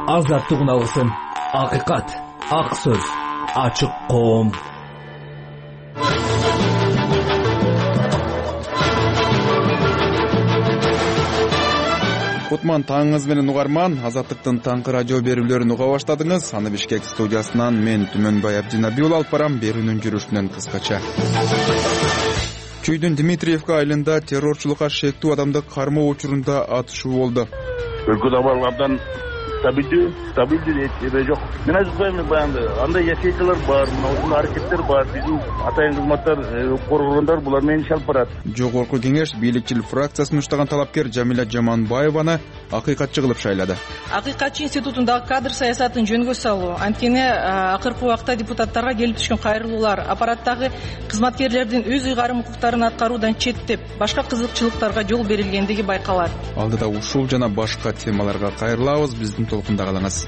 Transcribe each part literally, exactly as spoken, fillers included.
азаттыгын алсын. Акыйкат, ак сөз, ачык коом. Кутман таңыңыз менен угарман, Азаттыктын таңкы радио берүүлөрүн уга баштадыңыз. Аны Бишкек студиясынан мен Түмөнбай Абдинабиул алып барам. Берүүнүн жүрүшүнөн кыскача. Чүйдүн Дмитриевка айылында террорчулукка шектүү адамды кармоо учурунда атышуу болду. Өлкөдө абалардан стабилдүү, стабилдүү эбе жок. Мен айтпайм, баягы андай ясейкалар бар, мына аракеттер бар. Биздин атайын кызматтар, коргондор булар менен иш алып барат. Жогорку кеңеш бийликчил фракциясын уштаган талапкер Жамиля Жаманбаеваны акыйкатчы кылып шайлады. Акыйкатчы институтундагы кадр саясатын жөнгө салуу, анткени акыркы убакта депутаттарга келип түшкөн кайрылуулар аппараттагы кызматкерлердин өз ыйгарым укуктарын аткаруудан четтеп, башка кызыкчылыктарга жол берилгендиги байкалат. Алдыда ушул жана башка темаларга кайрылабыз. Биздин толкунда калыңыз.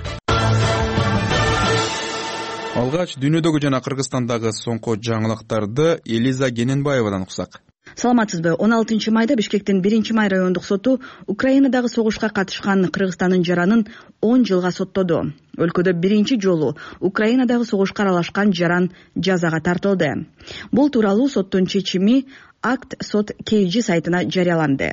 Алгач дүйнөдөгү жана Кыргызстандагы соңку жаңылыктарды Элиза Гененбаевадан уксак. Саламатсызбы. он алтынчы майда Бишкектин биринчи май райондук соту Украинадагы согушка катышкан Кыргызстандын жаранын он жылга соттоду. Өлкөдө биринчи жолу Украинадагы согушка аралашкан жаран жазага тартылды. Бул тууралуу соттун чечими Акт сот Кейжи сайтына жарыяланды.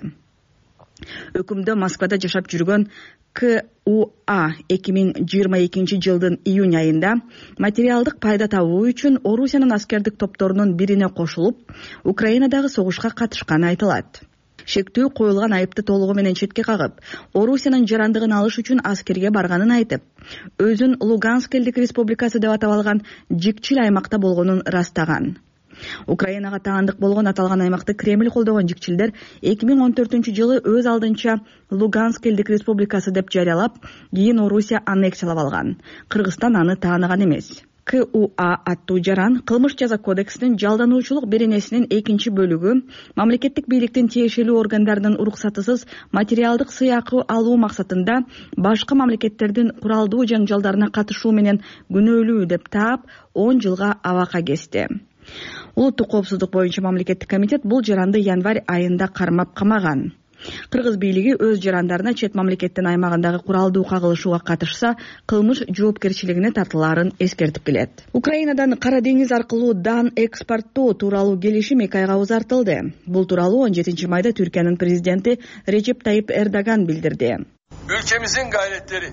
Өкүмдө Москвада жашап жүргөн К У А эки миң жыйырма экинчи жылдын июнь айында материалдык пайда табуу үчүн Орусиянын аскердик топторунун бирине кошулуп, Украинадагы согушка катышканы айтылат. Шектүү коюлган айыпты толугу менен четке кагып, Орусиянын жарандыгын алыш үчүн аскерге барганын айтып, өзүн Луганск элдик республикасы деп атап алган жикчил аймакта болгонун растаган. Украинага таандык болгон аталган аймакты Кремль колдогон жикчилдер эки миң он төртүнчү жылы өз алдынча Луганск элдик республикасы деп жарыялап, кийин Орусия аннексиялап алган. Кыргызстан аны тааныган эмес. К У А аттуу жаран кылмыш жаза кодексинин жалдануучулук беренесинин экинчи бөлүгү мамлекеттик бийликтин тиешелүү органдарынын уруксатысыз материалдык сыйакы алуу максатында башка мамлекеттердин куралдуу жаңжалдарына катышуу менен күнөөлүү деп таап он жылга абакка кести. Улуттук коопсуздук боюнча мамлекеттик комитет бул жаранды январь айында кармап камаган. Кыргыз бийлиги өз жарандарына чет мамлекеттин аймагындагы куралдуу кагылышууга катышса, кылмыш жоопкерчилигине тартылаарын эскертип келет. Украинадан Кара деңиз аркылуу дан экспорттоо тууралуу келишим эки айга узартылды. Бул тууралуу он жетинчи майда Түркиянын президенти Режеп Тайип Эрдоган билдирди. Ülkemizin gayretleri,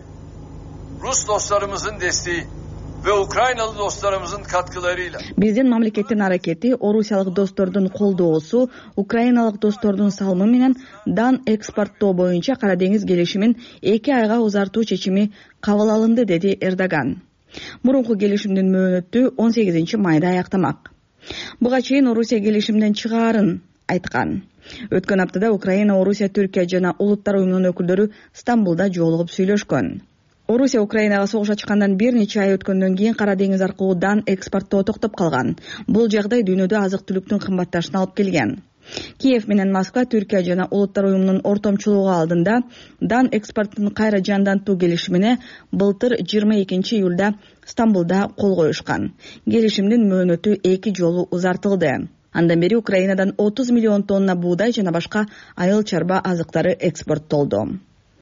Rus dostlarımızın desteği ve Ukraynalı dostlarımızın katkılarıyla биздин мамлекеттин аракети, орусиялык достордун колдоосу, украиналык достордун салымы менен дан экспорттоо боюнча Кара деңиз келишимин эки айга узартуу чечими кабыл алынды, деди Эрдоган. Мурунку келишимдин мөөнөтү он сегизинчи майда аяктамак. Буга чейин Орусия келишимден чыгаарын айткан. Өткөн аптада Украина, Орусия, Түркия жана Улуттар уюмунун өкүлдөрү Стамбулда жолугуп сүйлөшкөн. Орусия Украинага согуш ачкандан бир нече ай өткөндөн кийин Кара деңиз аркылуу дан экспорттоо токтоп калган. Бул жагдай дүйнөдө азык-түлүктүн кымбатташына алып келген. Киев менен Москва Түркия жана Улуттар уюмунун ортомчулугу алдында дан экспортун кайра жандантуу келишимине былтыр жыйырма экинчи июлда Стамбулда кол коюшкан. Келишимдин мөөнөтү эки жолу узартылды. Андан бери Украинадан отуз миллион тонна буудай жана башка айыл чарба азыктары экспорттолду.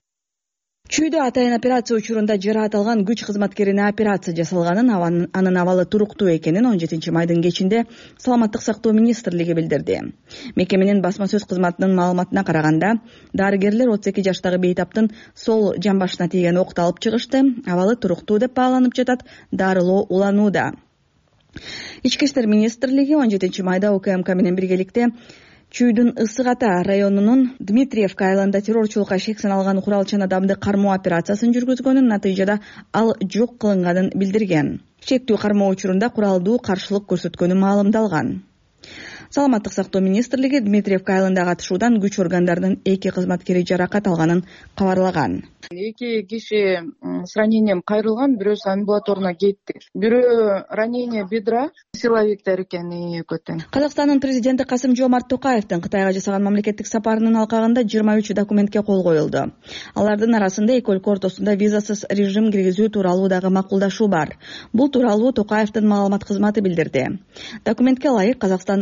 Чүйдө атайын операция учурунда жараат алган күч кызматкерине операция жасалганын, анын абалы туруктуу экенин он жетинчи майдын кечинде Саламаттык сактоо министрлиги билдирди. Мекеменин басма сөз кызматынын маалыматына караганда, дарыгерлер отуз эки жаштагы бейтаптын сол жамбашына тийген окту алып чыгышты. Абалы туруктуу деп бааланып жатат, дарылоо уланууда. Ички иштер министрлиги он жетинчи майда У К М К менен биргеликте Чүйдүн Ысык Ата районунун Дмитриевка айылында террорчулукка шек саналган куралчан адамды кармоо операциясын жүргүзгөнүн, натыйжада ал жок кылынганын билдирген. Шектүү кармоо учурунда куралдуу каршылык көрсөткөнү маалымдалган. Саламаттык сактоо министрлиги Дмитриевка айылындагы атышуудан күч органдарынын эки кызматкери жаракат алганын кабарлаган. Эки киши с ранением кайрылган, бирөөсү амбулаторуна кетти. Бирөө ранение бедра, силовиктер экени көтөн. Казакстандын президенти Касым Жомарт Токаевдин Кытайга жасаган мамлекеттик сапарынын алкагында жыйырма үч документке кол коюлду. Алардын арасында эки өлкө ортосунда визасыз режим киргизүү тууралуу дагы макулдашуу бар. Бул тууралуу Токаевдин маалымат кызматы билдирди. Документке ылайык казакстандыктар Кытай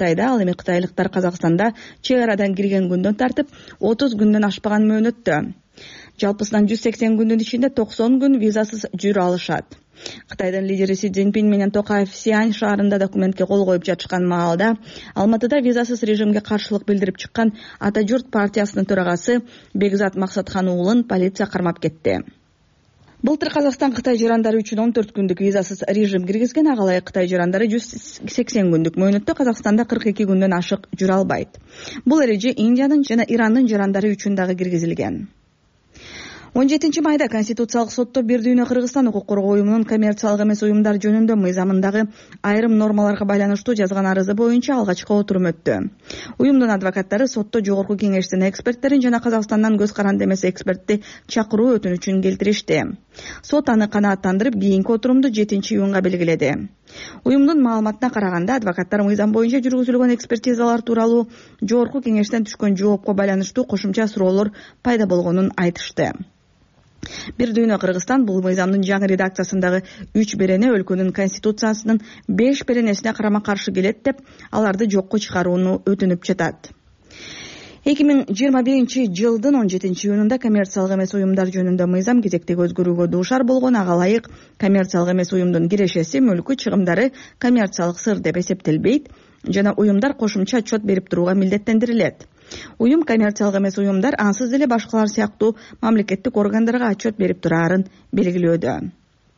Кытайда, ал эми кытайлыктар Казакстанда чек арадан кирген күндөн тартып отуз күндөн ашпаган мөөнөттө. Жалпысынан жүз сексен күндүн ичинде токсон күн визасыз жүрө алышат. Кытайдын лидери Си Цзиньпин менен Токаев Сиань шаарында документке кол коюп жатышкан маалда Алматыда визасыз режимге каршылык билдирип чыккан Ата журт партиясынын төрагасы Бекзат Максатхан уулун полиция кармап кетти. Былтыр Казакстан Кытай жарандары үчүн он төрт күндүк визасыз режим киргизген, ага ылайык Кытай жарандары жүз сексен күндүк мөөнөттө Казакстанда кырк эки күндөн ашык жүрө албайт. Бул эреже Индиянын жана Ирандын жарандары үчүн дагы киргизилген. он жетинчи майда Конституциялык сотто Бир дүйнө Кыргызстан укук коргоо уюмунун коммерциялык эмес уюмдар жөнүндө мыйзамындагы айрым нормаларга байланыштуу жазган арызы боюнча алгачкы отурум өттү. Уюмдун адвокаттары сотто жогорку кеңештин эксперттерин жана Казакстандан көз каранды эмес экспертти чакыруу өтүнүчүн келтиришти. Сот аны канааттандырып, кийинки отурумду жетинчи июнга белгиледи. Уюмдун маалыматына караганда, адвокаттар мыйзам боюнча жүргүзүлгөн экспертизалар тууралуу жогорку кеңештен түшкөн жоопко байланыштуу кошумча суроолор пайда болгонун айтышты. Бир дүйнө Кыргызстан бул мыйзамдын жаңы редакциясындагы үч берене өлкөнүн конституциясынын беш беренесине карама каршы келет деп, аларды жокко чыгарууну өтүнүп жатат. эки миң жыйырма биринчи жылдын он жетинчи июнунда коммерциялык эмес уюмдар жөнүндө мыйзам кезектеги өзгөрүүгө дуушар болгон, ага ылайык коммерциялык эмес уюмдун кирешеси, мүлкү, чыгымдары коммерциялык сыр деп эсептелбейт жана уюмдар кошумча отчет берип турууга милдеттендирилет. Уюм коммерциялык эмес уюмдар ансыз деле башкалар сыяктуу мамлекеттик органдарга отчет берип турарын белгилөөдө.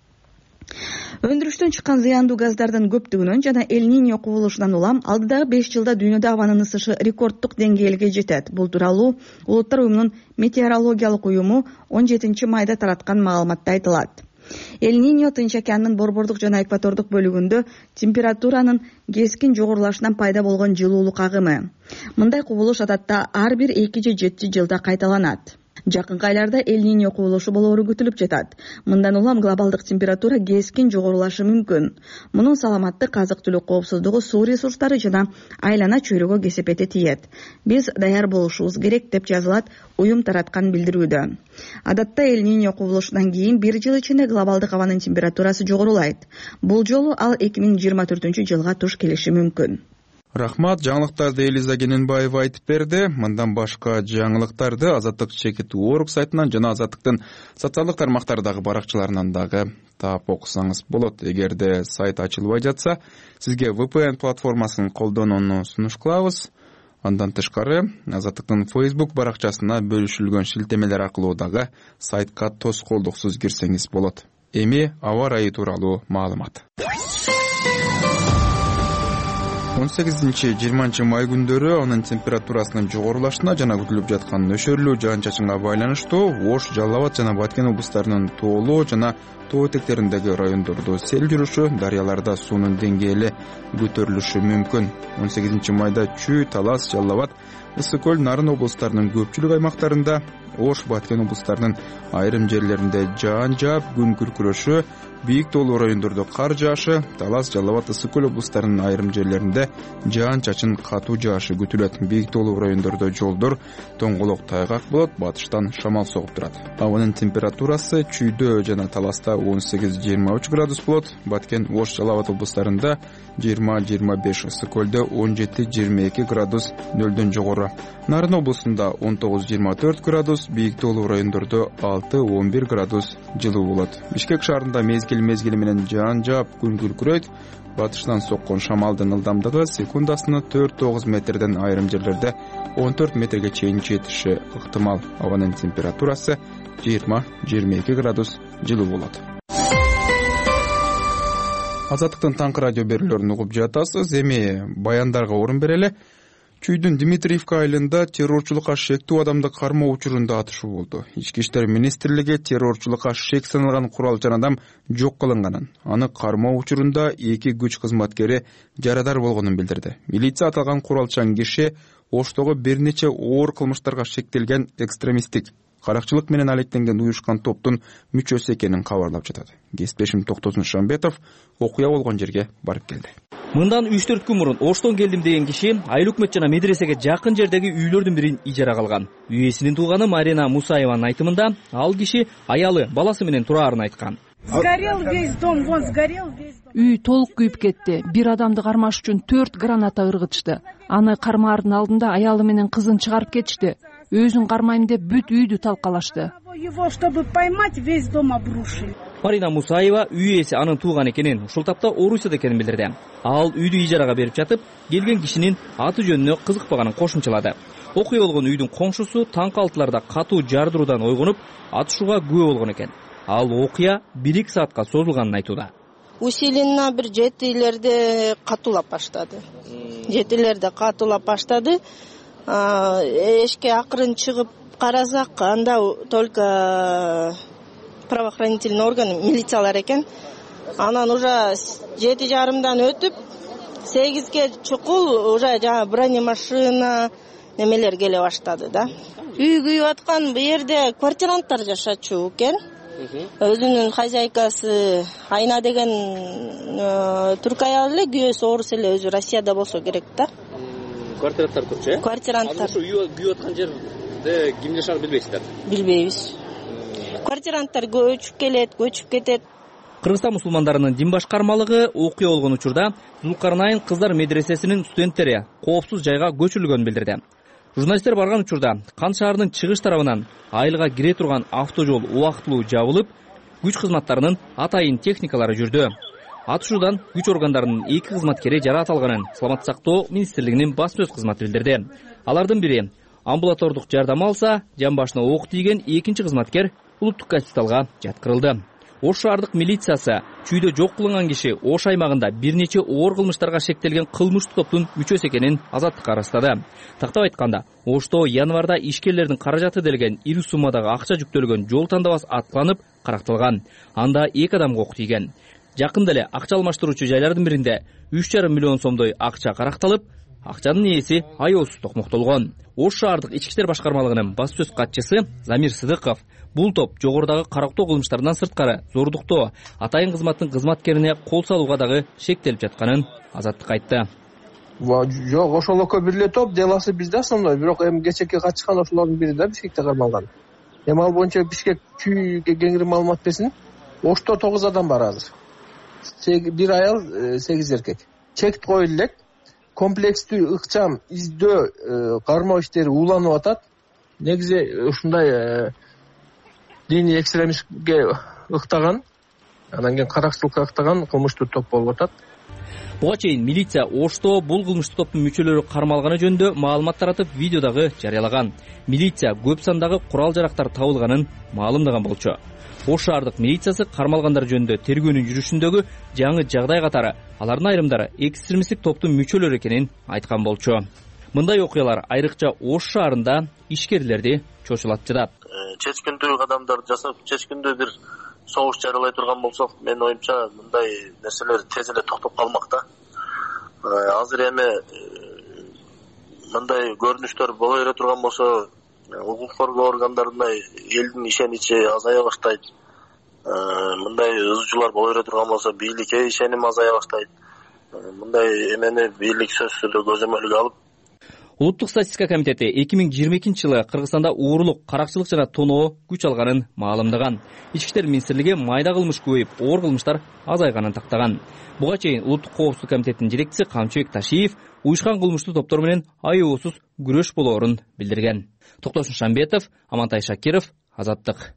Өндүрүштөн чыккан зыяндуу газдардын көптүгүнөн жана Эль-Ниньо кубулушунан улам алдыдагы беш жылда дүйнөдө абанын ысышы рекорддук деңгээлге жетет. Бул тууралуу Улуттар уюмунун метеорологиялык уюму он жетинчи майда тараткан маалыматта айтылат. Эль-Ниньо Тынч океандын борбордук жана экватордук бөлүгүндө температуранын кескин жогорулашынан пайда болгон жылуулук агымы. Мындай кубулуш адатта ар бир эки же жети жылда кайталанат. Жакынкы айларда Эль-Ниньо кубулушу болоору күтүлүп жатат. Мындан улам глобалдык температура кескин жогорулашы мүмкүн. Мунун саламаттык, азык-түлүк коопсуздугу, суу ресурстары жана айлана чөйрөгө кесепети тиет. Биз даяр болушубуз керек деп жазылат уюм тараткан билдирүүдө. Адатта Эль-Ниньо кубулушунан кийин бир жыл ичинде глобалдык абанын температурасы жогорулайт. Бул жолу ал эки миң жыйырма төртүнчү жылга туш келиши мүмкүн. Рахмат, жаңылыктарды Элиза Кененбаева айтып берди. Мындан башка жаңылыктарды Азаттык чекит орг сайтынан жана Азаттыктын социалдык тармактардагы баракчаларынан дагы таап окусаңыз болот. Эгерде сайт ачылбай жатса, сизге ви пи эн платформасын колдонууну сунуш кылабыз. Андан тышкары, Азаттыктын Facebook баракчасына бөлүшүлгөн шилтемелер аркылуу дагы сайтка тоскоолдуксуз кирсеңиз болот. Эми аба ырайы тууралуу маалымат. он сегизинчи жыйырманчы май күндөрү анын температурасынын жогорулашына жана күтүлүп жаткан нөшөрлүү жаан-чачынга байланыштуу Ош, Жалал Абад жана Баткен облустарынын тоолуу жана тоо этектериндеги райондордо сел жүрүшү, дарыяларда суунун деңгээли көтөрүлүшү мүмкүн. он сегизинчи майда Чүй, Талас, Жалал Абад, Ысык көл, Нарын облустарынын көпчүлүк аймактарында, Ош, Баткен облустарынын айрым жерлеринде жаан жаап, күн күркүрөшү, бийик тоолуу райондордо кар жаашы, Талас, Жалал Абад, Ысык көл облустарынын айрым жерлеринде жаан-чачын катуу жаашы күтүлөт. Бийик тоолуу райондордо жолдор тоңголок тайгак болот, батыштан шамал согуп турат. Абанын температурасы Чүйдө жана Таласта он сегиз жыйырма үч градус болот, Баткен, Ош, Жалал Абад облустарында жыйырма жыйырма беш, Ысык көлдө он жети жыйырма эки градус нөлдөн жогору. Нарын облусунда он тогуз жыйырма төрт градус, бийик тоолуу райондордо алты он бир градус жылуу болот. Бишкек шаарында мезгил мезгили менен жаан жаап, күн күркүрөйт. Батыштан соккон шамалдын ылдамдыгы секундасына төрт тогуз метрден, айрым жерлерде он төрт метрге чейин жетиши ыктымал. Абанын температурасы жыйырма жыйырма эки градус жылуу болот. Азаттыктын таңкы радио берүүлөрүн угуп жатасыз. Эми баяндарга орун берели. Чүйдүн Дмитриевка айылында террорчулукка шектүү адамды кармоо учурунда атышуу болду. Ички иштер министрлиги террорчулукка шек саналган курал жана адам жок кылынганын, аны кармоо учурунда эки күч кызматкери жарадар болгонун билдирди. Милиция аталган куралчан киши Оштогу бир нече оор кылмыштарга шектелген экстремисттик каракчылык менен алектенген уюшкан топтун мүчөсү экенин кабарлап жатат. Кесиптешим Токтосун Шамбетов окуя болгон жерге барып келди. Мындан үч төрт күн мурун Оштон келдим деген киши айыл өкмөт жана медресеге жакын жердеги үйлөрдүн бирин ижарага алган. Үйесинин тууганы Марина Мусаеванын айтымында ал киши аялы, баласы менен турарын айткан. Сгорел весь дом, вон сгорел весь дом. Үй толук күйүп кетти. Бир адамды кармаш үчүн төрт граната ыргытышты. Аны кармаардын алдында аялы менен кызын чыгарып кетишти. Өзүн кармайм деп бүт үйдү талкалашты. Его, чтобы поймать, весь дом обрушили. Марина Мусаева үй ээси анын тууганы экенин, ушул тапта Орусияда экенин билдирди. Ал үйдү ижарага берип жатып, келген кишинин аты жөнүнө кызыкпаганын кошумчалады. Окуя болгон үйдүн коңшусу таң калтыларда катуу жардыруудан ойгонуп, атышууга күбө болгон экен. Ал окуя бир эки саатка созулганын айтууда. Усиленно бир жетилерде катуулап баштады. Жетилерде катуулап баштады. Эшикке акырын чыгып карасак, анда только правоохранительный орган, милициялар экен. Анан уже жети жарымдан өтүп, сегизге чукул уже жана бронемашина немелер келе баштады да. Үй күйүп аткан бу жерде квартиранттар жашачу экен. Өзүнүн хозяйкасы Айна деген түрк аял эле, күйөөсү орус эле, өзү Россияда болсо керек да. Квартиранттар турчу, э? Квартиранттар. Ошо үй күйүп аткан жерде ким жашаганын билбейсиздер? Билбейбиз. Квартиранттар көчүп келет, көчүп кетет. Кыргызстан мусулмандарынын дин башкармалыгы окуя болгон учурда Зулкарнайын кыздар медресесинин студенттери коопсуз жайга көчүрүлгөнүн билдирди. Журналисттер барган учурда Кан шаарынын чыгыш тарабынан айылга кире турган автожол убактылуу жабылып, күч кызматтарынын атайын техникалары жүрдү. Атышуудан күч органдарынын эки кызматкери жараат алганын Саламаттык сактоо министрлигинин басма сөз кызматы билдирди. Алардын бири амбулатордук жардам алса, жан башына ок тийген экинчи кызматкер улуттук госпиталга жаткырылды. Ош шаардык милициясы чүйдө жок кылынган киши Ош аймагында бир нече оор кылмыштарга шектелген кылмыштык топтун мүчөсү экенин азаттыкка ырастады. Тактап айтканда, Ошто январда ишкерлердин каражаты делген ири суммадагы акча жүктөлгөн жол тандабас аткыланып каракталган. Анда эки адамга ок тийген. Жакында эле акча алмаштыруучу жайлардын биринде үч жарым миллион сомдой акча каракталып, акчанын ээси аеосуз токмоктолгон. Ош шаардык ички иштер башкармалыгынын бас сөз катчысы Замир Сыдыков бул топ жогорудагы карактоо кылмыштарынан сырткары зордуктоо, атайын кызматтын кызматкерине кол салууга дагы шектелип жатканын азаттыкка айтты. Жок, ошол экөө бир эле топ, деласы бизде основной, бирок эми кечээки катышкан ошолордун бири да Бишкекте кармалган. Эми ал боюнча Бишкек чүйгө кеңири маалымат берсин. Ошто тогуз адам бар азыр. Бир аял, сегиз эркек. Чек коюлуп элек. Комплекстүү ыкчам издөө кармоо иштери уланып атат. Негизи ушундай диний экстремистке ыктаган, анан кийин каракчылыкка ыктаган кылмыштуу топ болуп атат. Буга чейин милиция Ошто бул кылмыштык топтун мүчөлөрү кармалганы жөнүндө маалымат таратып, видео дагы жарыялаган. Милиция көп сандагы курал жарактар табылганын маалымдаган болчу. Ош шаардык милициясы кармалгандар жөнүндө тергөөнүн жүрүшүндөгү жаңы жагдай катары алардын айрымдары экстремисттик топтун мүчөлөрү экенин айткан болчу. Мындай окуялар айрыкча Ош шаарында ишкерлерди чочулатчыдат. Чечкиндүү кадамдар жасап, чечкиндүү бир согуш жарыялай турган болсок, менин оюмча мындай нерселер тез эле токтоп калмак да. Азыр эми мындай көрүнүштөр боло бере турган болсо, укук коргоо органдарына элдин ишеничи азая баштайт. Мындай ызчуулар боло бере турган болсо, бийликке ишеним азая баштайт. Мындай эмени бийлик сөзсүз эле көзөмөлгө алып. Улуттук статистика комитети эки миң жыйырма экинчи жылы Кыргызстанда уурулук, каракчылык жана тоноо күч алганын маалымдаган. Ички иштер министрлиги майда кылмыш көбөйүп, оор кылмыштар азайганын тактаган. Буга чейин Улуттук коопсуздук комитетинин жетекчиси Камчыбек Ташиев уюшкан кылмыштуу топтор менен аеосуз күрөш болоорун билдирген. Токтосун Шамбетов, Амантай Шакиров, Азаттык.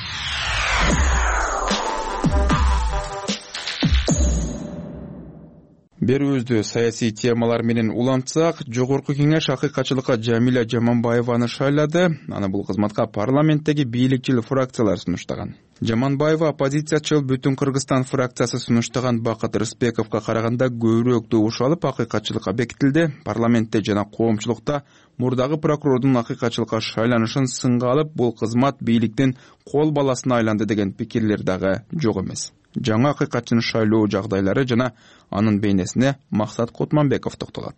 Берүүбүздү саясий темалар менен улантсак, жогорку кеңеш акыйкатчылыкка Жамиля Жаманбаеваны шайлады. Аны бул кызматка парламенттеги бийликчил фракциялар сунуштаган. Жаманбаева оппозициячыл Бүтүн Кыргызстан фракциясы сунуштаган Бакыт Рысбековго караганда көбүрөөк добуш алып акыйкатчылыкка бекитилди. Парламентте жана коомчулукта мурдагы прокурордун акыйкатчылыкка шайланышын сынга алып, бул кызмат бийликтин кол баласына айланды деген пикирлер дагы жок эмес. Жаңы акыйкатчыны шайлоо жагдайлары жана анын бейнесине Максат Котманбеков токтолот.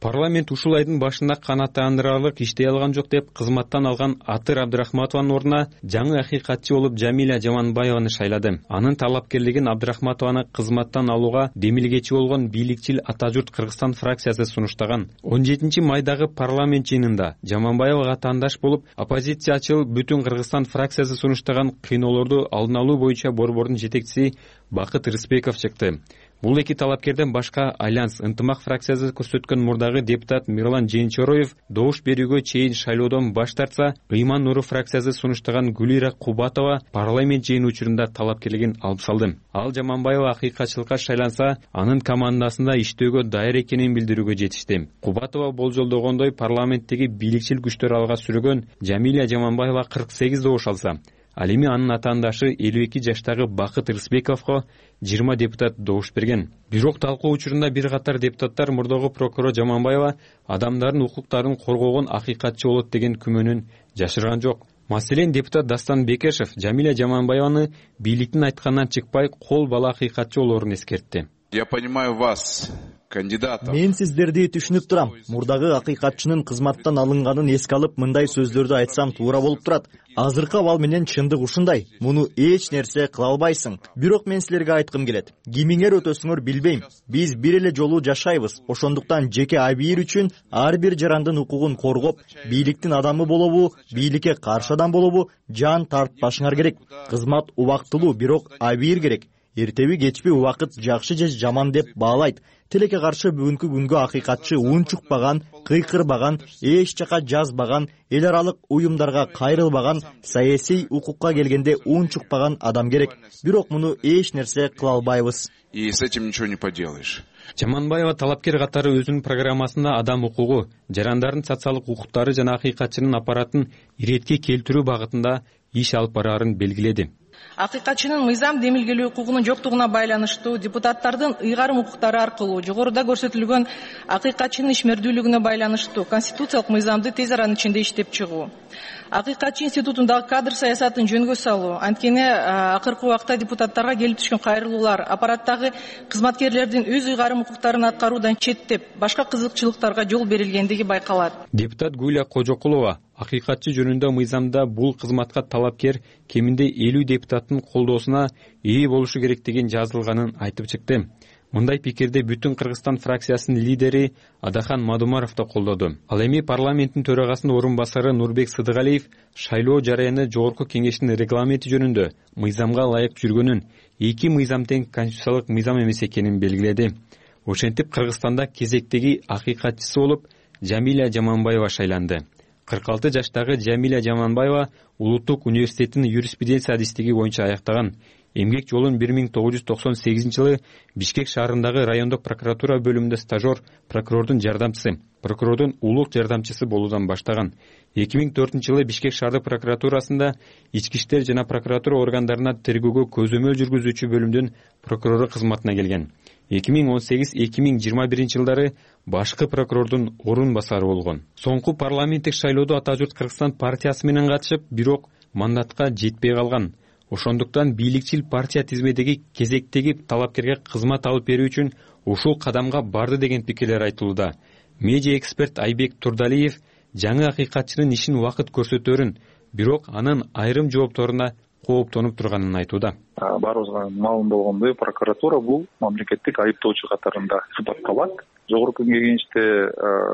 Парламент ушул айдын башында канааттандырарлык иштей алган жок деп кызматтан алган Атыр Абдрахматованын ордуна жаңы акыйкатчы болуп Жамиля Жаманбаеваны шайлады. Анын талапкерлигин Абдрахматованы кызматтан алууга демилгечи болгон бийликчил Атажурт Кыргызстан фракциясы сунуштаган. он жетинчи майдагы парламент жыйынында Жаманбаевага тандаш болуп, оппозициячыл Бүтүн Кыргызстан фракциясы сунуштаган кыйноолорду алдын алуу боюнча борбордун жетекчиси Бакыт Рыспеков чыкты. Бул эки талапкерден башка Альянс ынтымак фракциясы көрсөткөн мурдагы депутат Мирлан Жээнчороев добуш берүүгө чейин шайлоодон баш тартса, Ыйман Нуру фракциясы сунуштаган Гүлира Кубатова парламент жыйыны учурунда талапкерлигин алып салды. Ал Жаманбаева акыйкатчылыкка шайланса, анын командасында иштөөгө даяр экенин билдирүүгө жетишти. Кубатова болжолдогондой парламенттеги бийликчил күчтөр алга сүргөн Жамиля Жаманбаева кырк сегиз добуш алса, ал эми анын атаандашы элүү эки жаштагы Бакыт Рысбековго жыйырма депутат добуш берген. Бирок талкуу учурунда бир катар депутаттар мурдагы прокурор Жаманбаева адамдардын укуктарын коргогон акыйкатчы болот деген күмөнүн жашырган жок. Маселен, депутат Дастан Бекешев Жамиля Жаманбаеваны бийликтин айтканынан чыкпай кол бала акыйкатчы болоорун эскертти. Я понимаю вас, кандидатов. Мен сиздерди түшүнүп турам. Мурдагы акыйкатчынын кызматтан алынганын эске алып, мындай сөздөрдү айтсам туура болуп турат. Азыркы абал менен чындык ушундай. Муну эч нерсе кыла албайсың. Бирок мен силерге айткым келет. Кимиңер өтөсүңөр билбейм. Биз бир эле жолу жашайбыз. Ошондуктан жеке абийир үчүн ар бир жарандын укугун коргоп, бийликтин адамы болобу, бийликке каршы адам болобу, жан тартпашыңар керек. Кызмат убактылуу, бирок абийир керек. Эртеби кечпи убакыт жакшы же жаман деп баалайт. Тилекке каршы бүгүнкү күнгө акыйкатчы унчукпаган, кыйкырбаган, эч жака жазбаган, эл аралык уюмдарга кайрылбаган, саясий укукка келгенде унчукпаган адам керек. Бирок муну эч нерсе кыла албайбыз. И с этим ничего не поделаешь. Жаманбаева талапкер катары өзүнүн программасында адам укугу, жарандардын социалдык укуктары жана акыйкатчынын аппаратын иретке келтирүү багытында иш алып бараарын белгиледи. Акыйкатчынын мыйзам демилгелөө укугунун жоктугуна байланыштуу депутаттардын ыйгарым укуктары аркылуу жогоруда көрсөтүлгөн акыйкатчынын ишмердүүлүгүнө байланыштуу конституциялык мыйзамды тез аранын ичинде иштеп чыгуу. Акыйкатчы институтундагы кадр саясатын жөнгө салуу, анткени акыркы убакта депутаттарга келип түшкөн кайрылуулар аппараттагы кызматкерлердин өз ыйгарым укуктарын аткаруудан четтеп, башка кызыкчылыктарга жол берилгендиги байкалат. Депутат Гүлия Кожокулова акыйкатчы жөнүндө мыйзамда бул кызматка талапкер кеминде элүү депутаттын колдоосуна ээ болушу керектигин жазылганын айтып чыкты. Мындай пикирди Бүтүн Кыргызстан фракциясынын лидери Адахан Мадумаров да колдоду. Ал эми парламенттин төрагасынын орун басары Нурбек Сыдыгалиев шайлоо жараяны жогорку кеңештин регламенти жөнүндө мыйзамга ылайык жүргөнүн, эки мыйзам тең конституциялык мыйзам эмес экенин белгиледи. Ошентип Кыргызстанда кезектеги акыйкатчысы болуп Жамиля Жаманбаева шайланды. кырк алты жаштагы Жамиля Жаманбаева Улуттук университетинин юриспруденция адистиги боюнча аяктаган. Эмгек жолун бир миң тогуз жүз токсон сегизинчи жылы Бишкек шаарындагы райондук прокуратура бөлүмүндө стажер, прокурордун жардамчысы, прокурордун улук жардамчысы болуудан баштаган. эки миң төртүнчү жылы Бишкек шаардык прокуратурасында ички иштер жана прокуратура органдарына тергөөгө көзөмөл жүргүзүүчү бөлүмдүн прокурору кызматына келген. эки миң он сегиз эки миң жыйырма биринчи жылдары башкы прокурордун орун басары болгон. Соңку парламенттик шайлоодо Атажурт Кыргызстан партиясы менен катышып, бирок мандатка жетпей калган. Ошондуктан бийликчил партия тизмедеги кезектеги талапкерге кызмат алып берүү үчүн ушул кадамга барды деген пикирлер айтылууда. Медиа эксперт Айбек Турдалиев жаңы акыйкатчынын ишин убакыт көрсөтөрүн, бирок анын айрым жоопторуна кооптонуп турганын айтууда. Баарыбызга маалым болгондой, прокуратура бул мамлекеттик айыптоочу катарында сыпатталат. Жогорку кеңеште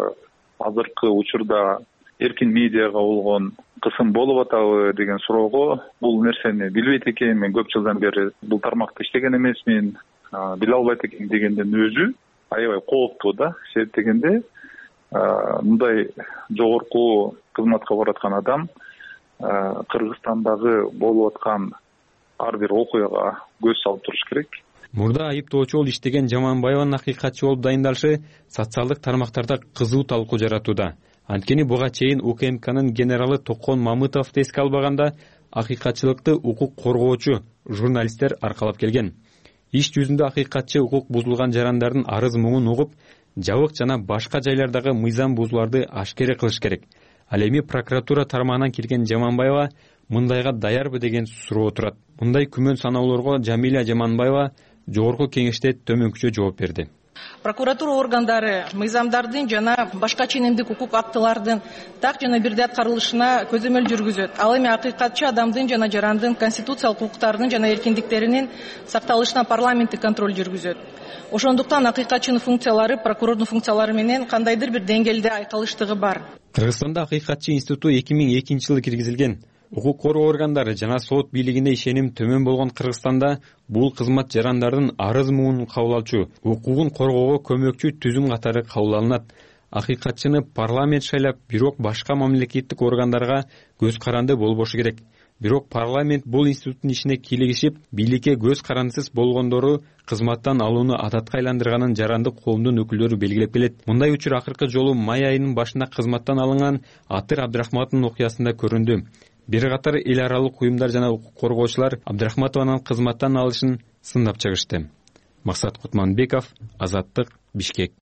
азыркы учурда эркин медиага болгон кысым болуп атабы деген суроого бул нерсени билбейт экен, мен көп жылдан бери бул тармакта иштеген эмесмин, биле албайт экен дегенден өзү аябай кооптуу да. Себеп дегенде мындай жогорку кызматка бараткан адам Кыргызстандагы болуп аткан ар бир окуяга көз салып туруш керек. Мурда айыптоочу болуп иштеген Жаманбаеванын акыйкатчы болуп дайындалышы социалдык тармактарда кызуу талкуу жаратууда. Анткени буга чейин УКМКнын генералы Токон Мамытовду эске албаганда акыйкатчылыкты укук коргоочу журналисттер аркалап келген. Иш жүзүндө акыйкатчы укук бузулган жарандардын арыз муңун угуп, жабык жана башка жайлардагы мыйзам бузууларды ашкере кылыш керек. Ал эми прокуратура тармагынан келген Жаманбаева мындайга даярбы деген суроо турат. Мындай күмөн саноолорго Жамиля Жаманбаева жогорку кеңеште төмөнкүчө жооп берди. Прокуратура органдары мыйзамдардын жана башка ченемдик укук актылардын так жана бирдей аткарылышына көзөмөл жүргүзөт. Ал эми акыйкатчы адамдын жана жарандын конституциялык укуктарынын жана эркиндиктеринин сакталышына парламенттик контроль жүргүзөт. Ошондуктан акыйкатчынын функциялары прокурордун функциялары менен кандайдыр бир деңгээлде айкалыштыгы бар. Кыргызстанда акыйкатчы институту эки миң экинчи жылы киргизилген. Укук коргоо органдары жана сот бийлигине ишеним төмөн болгон Кыргызстанда бул кызмат жарандардын арыз муунун кабыл алчу, укугун коргоого көмөкчү түзүм катары кабыл алынат. Акыйкатчыны парламент шайлап, бирок башка мамлекеттик органдарга көз каранды болбошу керек. Бирок парламент бул институттун ишине кийлигишип, бийликке көз карандысыз болгондору кызматтан алууну адатка айландырганын жарандык коомдун өкүлдөрү белгилеп келет. Мындай учур акыркы жолу май айынын башында кызматтан алынган Атыр Абдрахматовдун окуясында көрүндү. Бир катар эл аралык уюмдар жана укук коргоочулар Абдрахматованын кызматтан алышын сындап чыгышты. Максат Кутманбеков, Азаттык, Бишкек.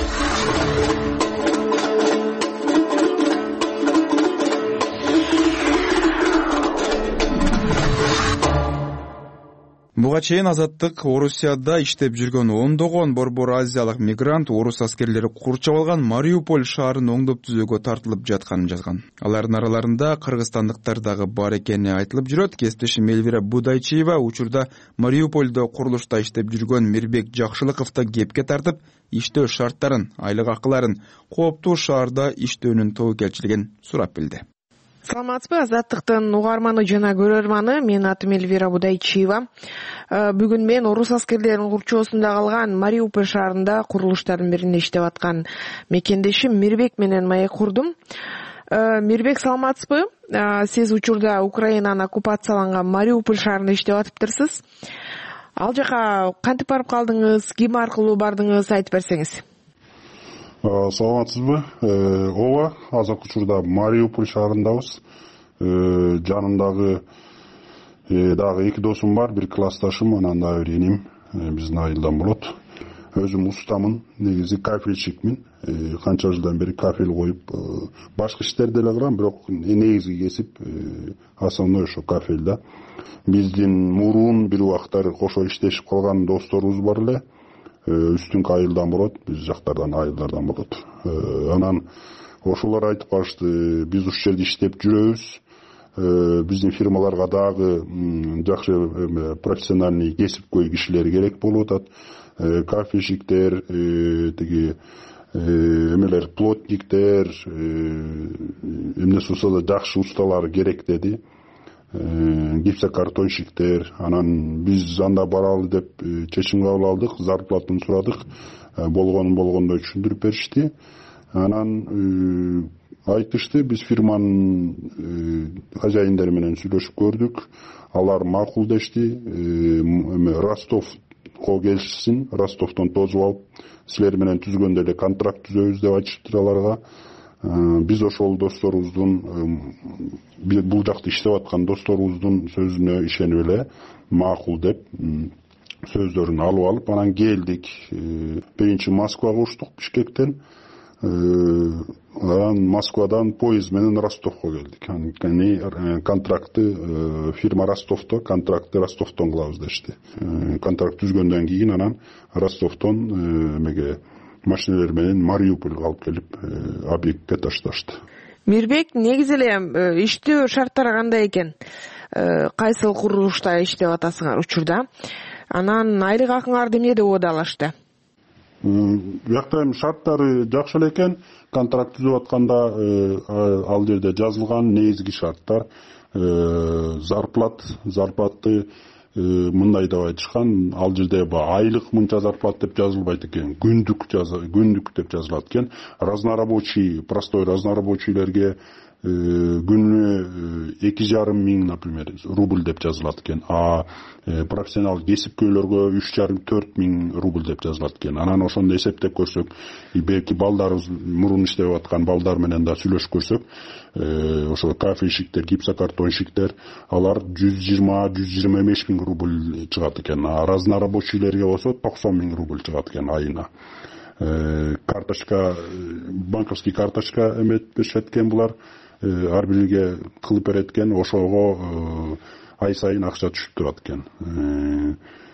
Буга чейин Азаттык Орусияда иштеп жүргөн ондогон борбор азиялык мигрант орус аскерлери курчап алган Мариуполь шаарын оңдоп түзөөгө тартылып жатканын жазган. Алардын араларында кыргызстандыктар дагы бар экени айтылып жүрөт. Кесиптешим Элвира Будайчиева учурда Мариупольдо курулушта иштеп жүргөн Мирбек Жакшылыковду кепке тартып, иштөө шарттарын, айлык акыларын, кооптуу шаарда иштөөнүн тобокелчилигин сурап билди. Саламатсызбы, Азаттыктын угарманы жана көрөрманы, мен атым Элвира Будайчиева. Бүгүн мен орус аскерлеринин курчоосунда калган Мариуполь шаарында курулуштардын биринде иштеп аткан мекендешим Мирбек менен маек курдум. Мирбек, саламатсызбы? Сиз учурда Украинанын оккупацияланган Мариуполь шаарында иштеп атыптырсыз. Ал жака кантип барып калдыңыз, ким аркылуу бардыңыз, айтып берсеңиз. Саламатсызбы? Ооба, азыркы учурда Мариуполь шаарындабыз. Жанымдагы дагы эки досум бар, бир классташым, анан дагы бир энем, биздин айылдан болот. Өзүм устамын, негизи кафелщикмин. Канча жылдан бери кафел коюп, башка иштерди эле кылам, бирок негизги кесип основной ошо кафел да. Биздин мурун бир убактар кошо иштешип калган досторубуз бар эле. Үстүнкү айылдан болот, биз жактардан айылдардан болот. Анан ошолор айтып калышты, биз ушул жерде иштеп жүрөбүз. Биздин фирмаларга дагы жакшы профессиональный кесипкөй кишилер керек болуп атат. Кафельщиктер, тиги эмелер, плотниктер, эмнеси болсо да жакшы усталар керек деди. Гипсокартонщиктер. Анан биз анда баралы деп чечим кабыл алдык, зарплатын сурадык. Болгонун болгондой түшүндүрүп беришти. Анан айтышты, биз фирманын хозяиндери менен сүйлөшүп көрдүк. Алар макул дешти. Ростовко келишсин, Ростовдон тосуп алып, силер менен түзгөндө эле контракт түзөбүз деп айтышыптыр аларга. Биз ошол досторубуздун, бул жакта иштеп аткан досторубуздун сөзүнө ишенип эле макул деп сөздөрүн алып алып, анан келдик. Биринчи Москвага учтук Бишкектен. Анан Москвадан поезд менен Ростовко келдик. Анан контрактты фирма Ростовдо, контрактты Ростовдон кылабыз дешти. Контракт түзгөндөн кийин анан Ростовдон эмеге машиналар менен Мариупольга алып келип объектке ташташты. Мирбек, негизи эле иштөө шарттары кандай экен? Кайсыл курулушта иштеп атасыңар учурда? Анан айлык акыңарды эмнеде оодалашты? Биякта эми шарттары жакшы эле экен. Контракт түзүп атканда ал жерде жазылган негизги шарттар зарплат, зарплаты мындай деп айтышкан. Ал жерде айлык мынча зарплат деп жазылбайт экен. Күндүк күндүк деп жазылат экен. Разнорабочий, простой разнорабочийлерге күнүнө эки жарым миң, например, рубль деп жазылат экен. А профессионал кесипкөйлөргө үч жарым төрт миң рубль деп жазылат экен. Анан ошондо эсептеп көрсөк, белки балдарыбыз мурун иштеп аткан балдар менен да сүйлөшүп көрсөк, ошо кафельщиктер, гипсокартонщиктер, алар жүз жыйырма жүз жыйырма беш миң рубль чыгат экен. А разнорабочийлерге болсо токсон миң рубль чыгат экен айына. Карточка, банковский карточка эмет беришет экен булар. Ар бирге кылып берет экен, ошого ай сайын акча түшүп турат экен.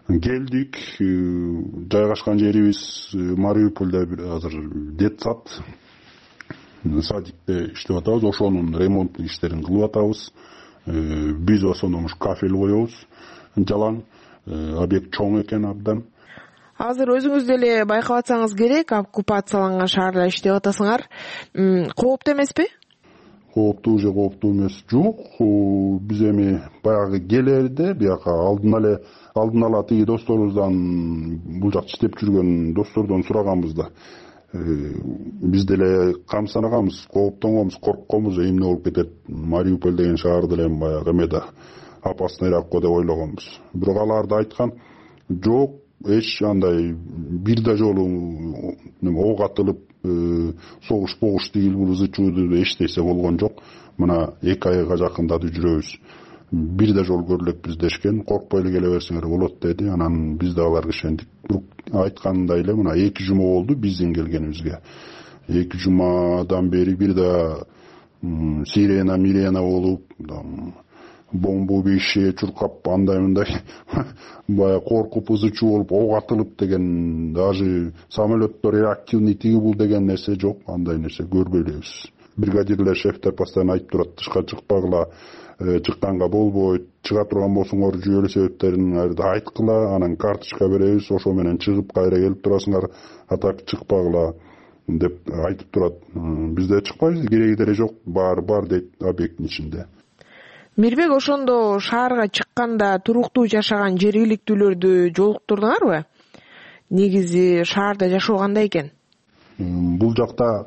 келдик. Жайгашкан жерибиз Мариупольдо азыр детсад садикте иштеп атабыз. Ошонун ремонттук иштерин кылып атабыз. Биз в основном кафель коебуз. Жалаң объект чоң экен абдан. Азыр өзүңүз деле байкап атсаңыз керек, оккупацияланган шаарда иштеп атасыңар. Кооптуу эмеспи? Кооптуу же кооптуу эмес жок. Биз эми баягы келерде бияка алдын эле алдын ала тиги досторубуздан, бул жакта иштеп жүргөн достордон сураганбыз да. Биз деле камсынаганбыз, кооптонгонбуз, коркконбуз, эмне болуп кетет. Мариуполь деген шаар деле баягы эмеде опасныйраак го деп ойлогонбуз. Бирок алар да айткан, жок, эч андай бир да жолу ок атылып согуш погуш тигил бул ызы чууду эчтесе болгон жок. Мына эки айга жакындады жүрөбүз. Бир да жолу көрүлөкпүз дешкен. Коркпой эле келе берсеңер болот деди. Анан биз да аларга ишендик. Бирок айткандай эле мына эки жума болду биздин келгенибизге. эки жумадан бери бир да сирена мирена болуп, бомба бейше чуркап андай мындай бая коркуп ызы чуу болуп ок атылып деген, даже самолеттор реактивный тиги бул деген нерсе жок. Андай нерсе көрбөй элебиз. Бригадирлер, шефтер постоянно айтып турат, тышка чыкпагыла, чыкканга болбойт, чыга турган болсоңор жүйөлүү себептерин айткыла, анан карточка беребиз, ошо менен чыгып кайра келип турасыңар, атак чыкпагыла деп айтып турат. Бизде чыкпайбыз, кереги деле жок, бар бар дейт объекттин ичинде. Мирбек, ошондо шаарга чыкканда туруктуу жашаган жергиликтүүлөрдү жолуктурдуңарбы? Негизи шаарда жашоо кандай экен? Бул жакта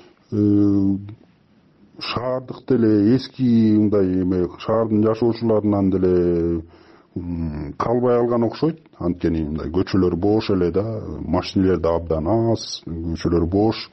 шаардык деле эски мындай эме шаардын жашоочуларынан деле калбай калган окшойт. Анткени мындай көчөлөр бош эле да, машинелер да абдан аз, көчөлөр бош.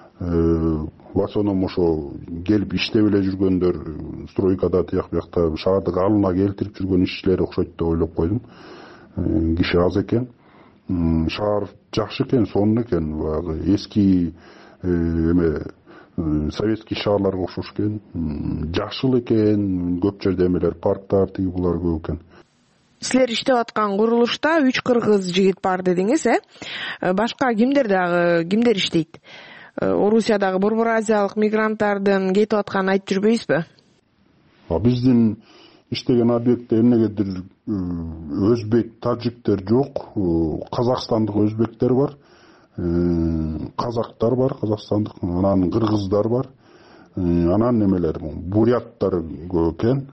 В основном ошо келип иштеп эле жүргөндөр стройкада тияк биякта шаарды калына келтирип жүргөн ишчилер окшойт деп ойлоп койдум. Киши аз экен. Шаар жакшы экен, сонун экен. Баягы эски эме советский шаарларга окшош экен. Жашыл экен, көп жерде эмелер, парктар тиги булар көп экен. Силер иштеп аткан курулушта үч кыргыз жигит бар дедиңиз, э? Башка кимдер дагы, кимдер иштейт? Орусиядагы Борбор Азиялык мигранттардын кетип атканын айтып жүрбөйсүзбү? Биздин иштеген объектте эмнегедир өзбек, тажиктер жок, казакстандык өзбектер бар, казактар бар, казакстандык, анан кыргыздар бар, анан эмелер, буряттар көп экен,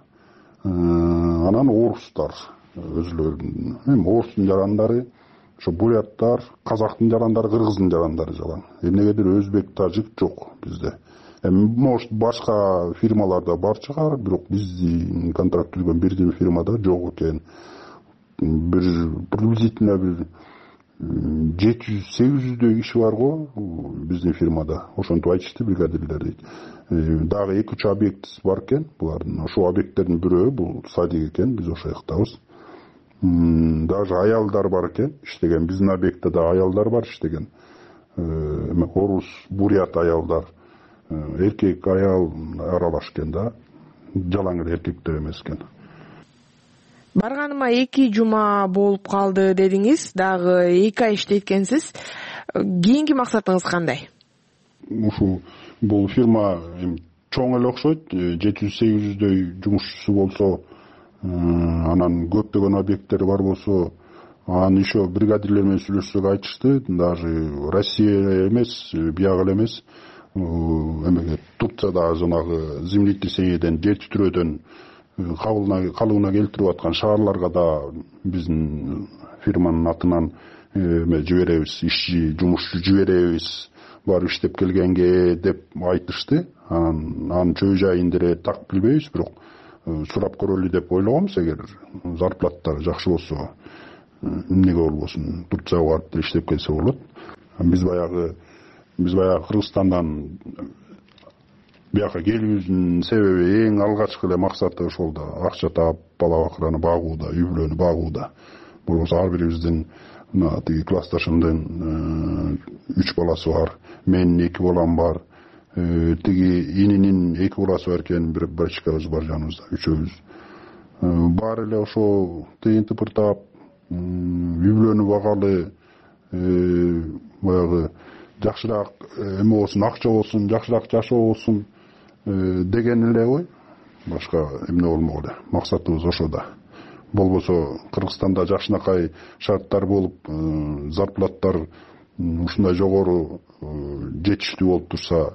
анан орустар өзүлөрүнүн, эми орустун жарандары, ошо буряттар, казактын жарандары, кыргыздын жарандары жалаң. Эмнегедир өзбек, тажик жок bizde. Эми может башка фирмаларда бар чыгар, бирок биздин контракт түзгөн бирден фирмада жок экен. Бир приблизительно бир жети жүз сегиз жүздөй киши бар го биздин фирмада. Ошентип айтышты бригадирлер дейт. Дагы эки үч объект бар экен. Булардын ошо объекттердин бирөө бул садик экен, биз ошо жактабыз. Даже аялдар бар экен, иштеген. Биздин объектте да аялдар бар иштеген. Орус, бурят аялдар, эркек аял аралаш экен да. Жалаң эле эркектер эмес экен. Барганыма эки жума болуп калды дедиңиз, дагы эки ай иштейт экенсиз. Кийинки максатыңыз кандай? Ушу бул фирма чоң эле окшойт, жети жүз сегиз жүздөй жумушчусу болсо, анан көптөгөн объекттери бар болсо, анан еще бригадирлер менен сүйлөшсөк айтышты, даже Россия эмес, бияк эле эмес, эмеге Турцияда жанагы землетрясениеден, жер титирөөдөн калыбына келтирип аткан шаарларга да биздин фирманын атынан эме жиберебиз, ишчи, жумушчу жиберебиз, барып иштеп келгенге деп айтышты. Анан анын чөй жайын деле так билбейбиз, бирок сурап көрөлү деп ойлогонбуз, эгер зарплаттары жакшы болсо, эмнеге болбосун, Турцияга барып деле иштеп келсе болот. Биз баягы биз баягы Кыргызстандан бияка келүүбүздүн себеби эң алгачкы эле максаты ошол да, акча таап, бала бакыраны багууда, үй бүлөнү багууда. Болбосо ар бирибиздин мына тиги классташымдын үч баласы бар, менин эки балам бар, тиги ининин эки баласы бар экен, бир бачкабыз бар жаныбызда, үчөөбүз. Бар эле ошо тыйын тыпыртап үй бүлөнү багалы, баягы жакшыраак эме болсун, акча болсун, жакшыраак жашоо болсун деген эле ой. Башка эмне болмок эле. Максатыбыз ошо да. Болбосо Кыргызстанда жакшынакай шарттар болуп, зарплаттар ушундай жогору жетиштүү болуп турса,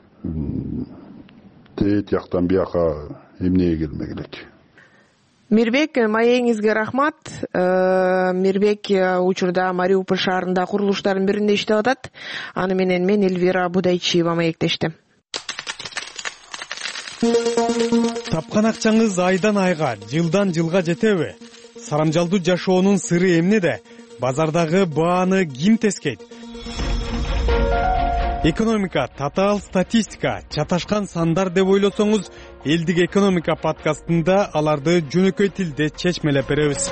тет жактан бияка эмнеге келмек элек. Мирбек, маегиңизге рахмат. Мирбек учурда Мариуполь шаарында курулуштардын биринде иштеп атат. Аны менен мен Эльвира Будайчиева маектешти. Тапкан акчаңыз айдан айга, жылдан жылга жетеби? Сарамжалдуу жашоонун сыры эмнеде? Базардагы бааны ким тескейт? Экономика, татаал статистика, чаташкан сандар деп ойлосоңуз, элдик экономика подкастында аларды жөнөкөй тилде чечмелеп беребиз.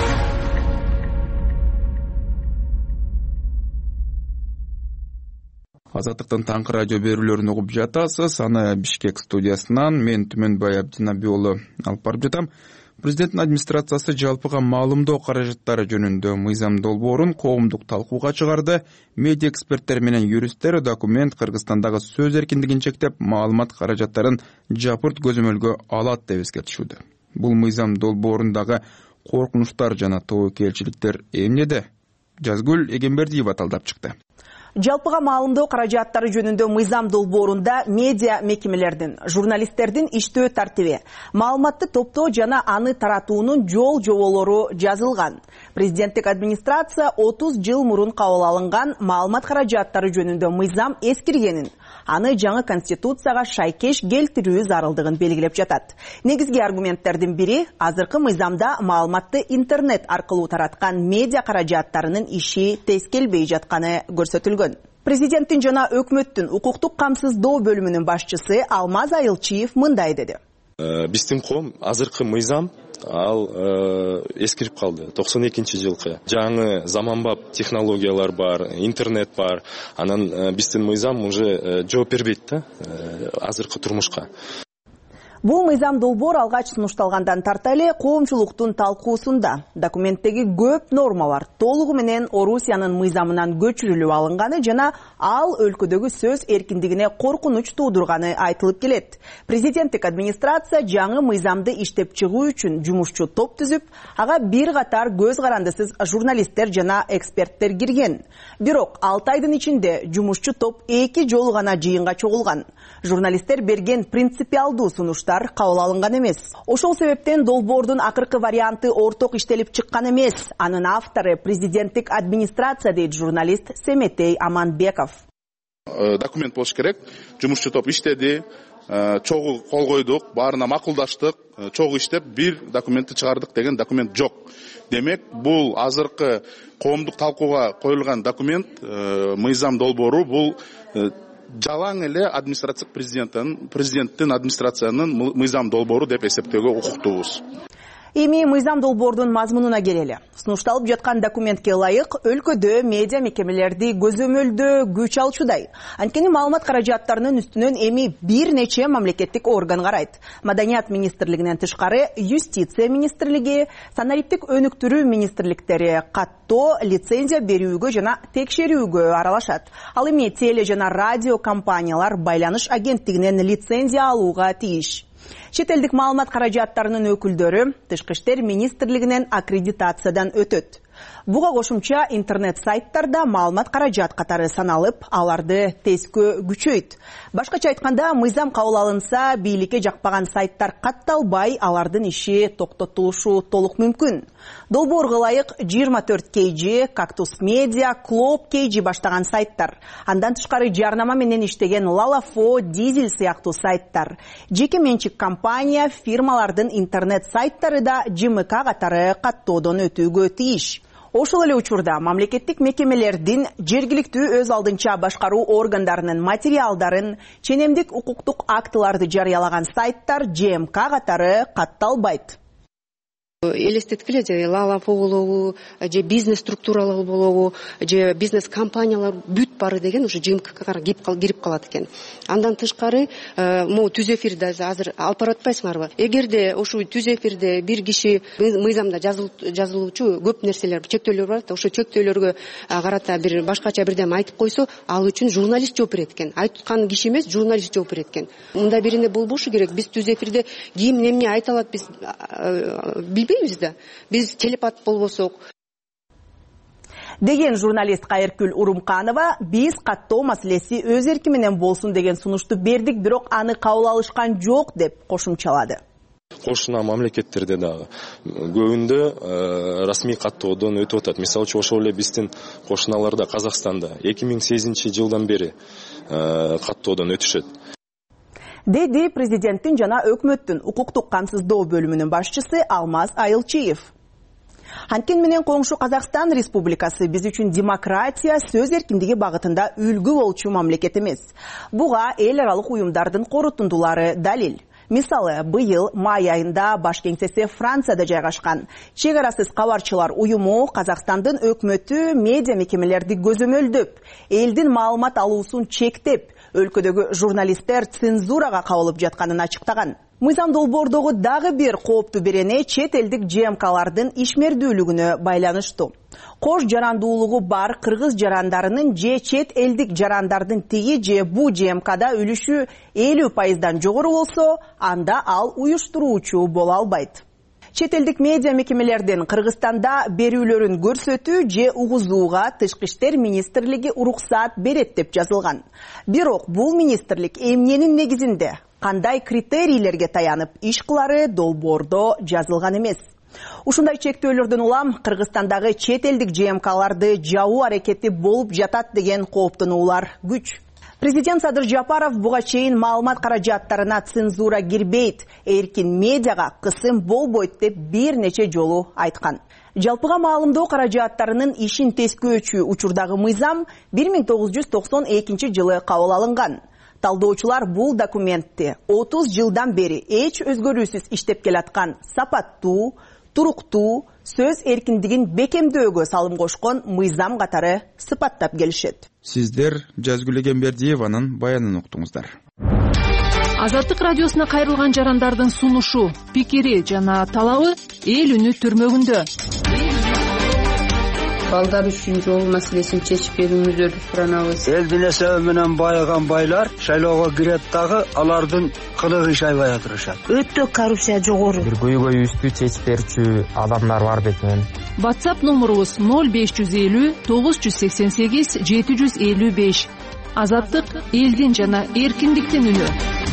Азаттыктын таңкы радио берүүлөрүн угуп жатасыз. Аны Бишкек студиясынан мен Түмөнбай Абдинаби уулу алып барып жатам. Президенттин администрациясы жалпыга маалымдоо каражаттары жөнүндө мыйзам долбоорун коомдук талкууга чыгарды. Медиа эксперттер менен юристтер документ Кыргызстандагы сөз эркиндигин чектеп, маалымат каражаттарын жапырт көзөмөлгө алат деп эскертишүүдө. Бул мыйзам долбоорундагы коркунучтар жана тобокелчиликтер эмнеде? Жазгүл Эгембердиева талдап чыкты. Жалпыга маалымдоо каражаттары жөнүндө мыйзам долбоорунда медиа мекемелердин, журналисттердин иштөө тартиби, маалыматты топтоо жана аны таратуунун жол жоболору жазылган. Президенттик администрация отуз жыл мурун кабыл алынган маалымат каражаттары жөнүндө мыйзам эскиргенин, аны жаңы конституцияга шайкеш келтирүү зарылдыгын белгилеп жатат. Негизги аргументтердин бири азыркы мыйзамда маалыматты интернет аркылуу тараткан медиа каражаттарынын иши тез келбей жатканы көрсөтүлгөн. Президенттин жана өкмөттүн укуктук камсыздоо бөлүмүнүн башчысы Алмаз Айылчиев мындай деди. Биздин коом азыркы мыйзам ал эскирип калды. токсон экинчи жылкы жаңы заманбап технологиялар бар, интернет бар. Анан биздин мыйзам уже жооп бербейт да азыркы турмушка. Бул мыйзам долбоор алгач сунушталгандан тарта эле коомчулуктун талкуусунда документтеги көп нормалар толугу менен Орусиянын мыйзамынан көчүрүлүп алынганы жана ал өлкөдөгү сөз эркиндигине коркунуч туудурганы айтылып келет. Президенттик администрация жаңы мыйзамды иштеп чыгуу үчүн жумушчу топ түзүп, ага бир катар көз карандысыз журналисттер жана эксперттер кирген. Бирок алты айдын ичинде жумушчу топ эки жолу гана жыйынга чогулган. Журналисттер берген принципиалдуу сунуштар кабыл алынган эмес. Ошол себептен долбоордун акыркы варианты орток иштелип чыккан эмес. Анын автору президенттик администрация дейт журналист Семетей Аманбеков. Документ болуш керек. Жумушчу топ иштеди, чогуу кол койдук, баарына макулдаштык, чогуу иштеп бир документти чыгардык деген документ жок. Демек, бул азыркы коомдук талкууга коюлган документ, мыйзам долбоору бул жалаң эле администрация президенттин президенттин администрациянын мыйзам долбоору деп эсептөөгө укуктуубуз. Эми мыйзам долбоордун мазмунуна келели. Сунушталып жаткан документке ылайык өлкөдө медиа мекемелерди көзөмөлдөө күч алчудай. Анткени маалымат каражаттарынын үстүнөн эми бир нече мамлекеттик орган карайт. Маданият министрлигинен тышкары юстиция министрлиги, санариптик өнүктүрүү министрликтери каттоо, лицензия берүүгө жана текшерүүгө аралашат. Ал эми теле жана радио компаниялар байланыш агенттигинен лицензия алууга тийиш. Чет элдик маалымат каражаттарынын өкүлдөрү Тышкы иштер министрлигинен аккредитациядан өтөт. Буга кошумча интернет сайттарда маалымат каражат катары саналып, аларды тескөө күчөйт. Башкача айтканда, мыйзам кабыл алынса, бийликке жакпаган сайттар катталбай, алардын иши токтотулушу толук мүмкүн. Долбоорго ылайык жыйырма төрт кей джи, Кактус Медиа, Клоп кей джи баштаган сайттар. Андан тышкары жарнама менен иштеген Лалафо, Дизель сыяктуу сайттар. Жеке менчик компания, фирмалардын интернет сайттары да жэ эм ка катары каттоодон өтүүгө тийиш. Ошол эле учурда мамлекеттик мекемелердин жергиликтүү өз алдынча башкаруу органдарынын материалдарын, ченемдик укуктук актыларды жарыялаган сайттар жэ эм ка катары катталбайт. элестеткиле же лалафо болобу же бизнес структуралар болобу же бизнес компаниялар бүт баары деген уже жымкага кирип калат экен. Андан тышкары могу түз эфирде азыр алып баратпайсыңарбы? Эгерде ошо түз эфирде бир киши мыйзамда жазылуучу көп нерселер, чектөөлөр бар да, ошо чектөөлөргө карата бир башкача бирдеме айтып койсо, ал үчүн журналист жооп берет экен. Айткан киши эмес, журналист жооп берет экен. Мындай бирине болбошу керек. Биз түз эфирде ким эмне айта алат, биз билбейбиз да. Биз телепат болбосок деген журналист Кайыркүл Урумканова биз каттоо маселеси өз эрки менен болсун деген сунушту бердик, бирок аны кабыл алышкан жок деп кошумчалады. Кошуна мамлекеттерде дагы көбүндө расмий каттоодон өтүп атат. Мисалы үчүн ошол эле биздин кошуналарда Казакстанда эки миң сегизинчи жылдан бери каттоодон өтүшөт. Деди президенттин жана өкмөттүн укуктук камсыздоо бөлүмүнүн башчысы Алмаз Айылчиев. Анткени менен коңшу Казакстан Республикасы биз үчүн демократия, сөз эркиндиги багытында үлгү болчу мамлекет эмес. Буга эл аралык уюмдардын корутундулары далил. Мисалы, быйыл май айында баш кеңсеси Францияда жайгашкан Чек арасыз кабарчылар уюму Казакстандын өкмөтү медиа мекемелерди көзөмөлдөп, элдин маалымат алуусун чектеп, өлкөдөгү журналисттер цензурага кабылып жатканын ачыктаган. Мыйзам долбоордогу дагы бир кооптуу берене чет элдик ЖМКлардын ишмердүүлүгүнө байланыштуу. Кош жарандуулугу бар кыргыз жарандарынын же чет элдик жарандардын тиги же бу ЖМКда үлүшү элүү пайыздан жогору болсо, анда ал уюштуруучу боло албайт. Чет элдик медиа мекемелердин Кыргызстанда берүүлөрүн көрсөтүү же угузууга Тышкы иштер министрлиги уруксаат берет деп жазылган. Бирок бул министрлик эмненин негизинде, кандай критерийлерге таянып иш кылары долбоордо жазылган эмес. Ушундай чектөөлөрдөн улам Кыргызстандагы чет элдик ЖМКларды жабуу аракети болуп жатат деген кооптонуулар күч. Президент Садыр Жапаров буга чейин маалымат каражаттарына цензура кирбейт, эркин медиага кысым болбойт деп бир нече жолу айткан. Жалпыга маалымдоо каражаттарынын ишин тескөөчү учурдагы мыйзам бир миң тогуз жүз токсон экинчи жылы кабыл алынган. Талдоочулар бул документти отуз жылдан бери эч өзгөрүүсүз иштеп келаткан сапаттуу, туруктуу, сөз эркиндигин бекемдөөгө салым кошкон мыйзам катары сыпаттап келишет. Сиздер Жазгүл Эгембердиеванын баянын уктуңуздар. Азаттык радиосуна кайрылган жарандардын сунушу, пикири жана талабы эл үнү түрмөгүндө. Балдар үчүн жол маселесин чечип берүүңүздөрдү суранабыз. Элдин эсеби менен байыган байлар шайлоого кирет дагы алардын кылыгы иш аябай турушат. Өтө коррупция жогору. Бир көйгөйүбүздү чечип берчү адамдар бар бекен. WhatsApp номурубуз ноль беш жүз элүү тогуз жүз сексен сегиз жети жүз элүү беш. Азаттык элдин жана эркиндиктин үнү.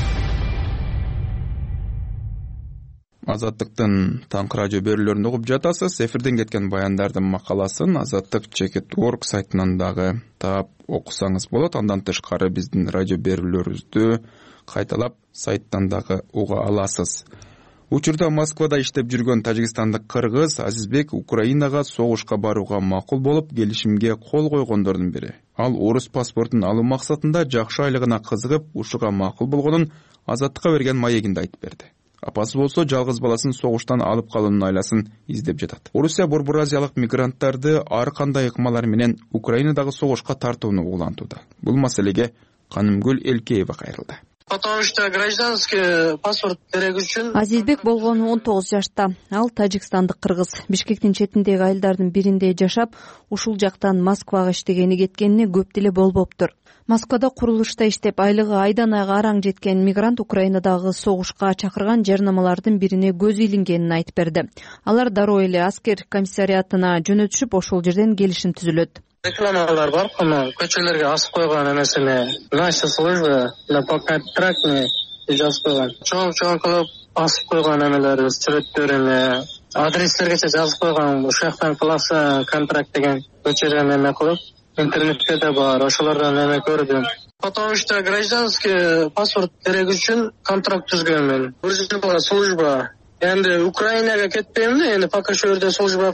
Азаттыктын таңкы радио берүүлөрүндө угуп жатасыз. Эфирден кеткен баяндардын макаласын Азаттык чекит точка орг сайтынан дагы таап окусаңыз болот. Андан тышкары биздин радио берүүлөрүбүздү кайталап сайттан дагы уга аласыз. Учурда Москвада иштеп жүргөн тажикстандык кыргыз Азизбек Украинага согушка барууга макул болуп, келишимге кол койгондордун бири. Ал орус паспортун алуу максатында жакшы айлыгына кызыгып, ушуга макул болгонун Азаттыкка берген маегинде айтып берди. Апасы болсо жалгыз баласын согуштан алып калуунун айласын издеп жатат. Орусия борбор азиялык мигранттарды ар кандай ыкмалар менен Украинадагы согушка тартууну улантууда. Бул маселеге Канымгүл Элкеева кайрылды. Потому что гражданский паспорт керек үчүн Азизбек болгону он тогуз жашта. Ал тажикстандык кыргыз. Бишкектин четиндеги айылдардын биринде жашап, ушул жактан Москвага иштегени кеткенине көп деле болбоптур. Москвада курулушта иштеп, айлыгы айдан айга араң жеткен мигрант Украинадагы согушка чакырган жарнамалардын бирине көзү илингенин айтып берди. Алар дароо эле аскер комиссариатына жөнөтүшүп, ошол жерден келишим түзүлөт. Рекламалар бар, кана көчөлөргө асып койгон эмесине, наша служба на контрактный жазып койгон. Чоң-чоң кылып асып койгон эмелер, сүрөттөрүн, адреслергече жазып койгон. Ушул жактан кыласа контракт деген көчөргөн эме кылып, интернетте да бар, ошолордон эме көрдүм. Потому что гражданский паспорт керек үчүн контракт түзгөнмүн. Бир жылга служба. Энди Украинага кетпейм да, эми пока ошол жерде служба кылып,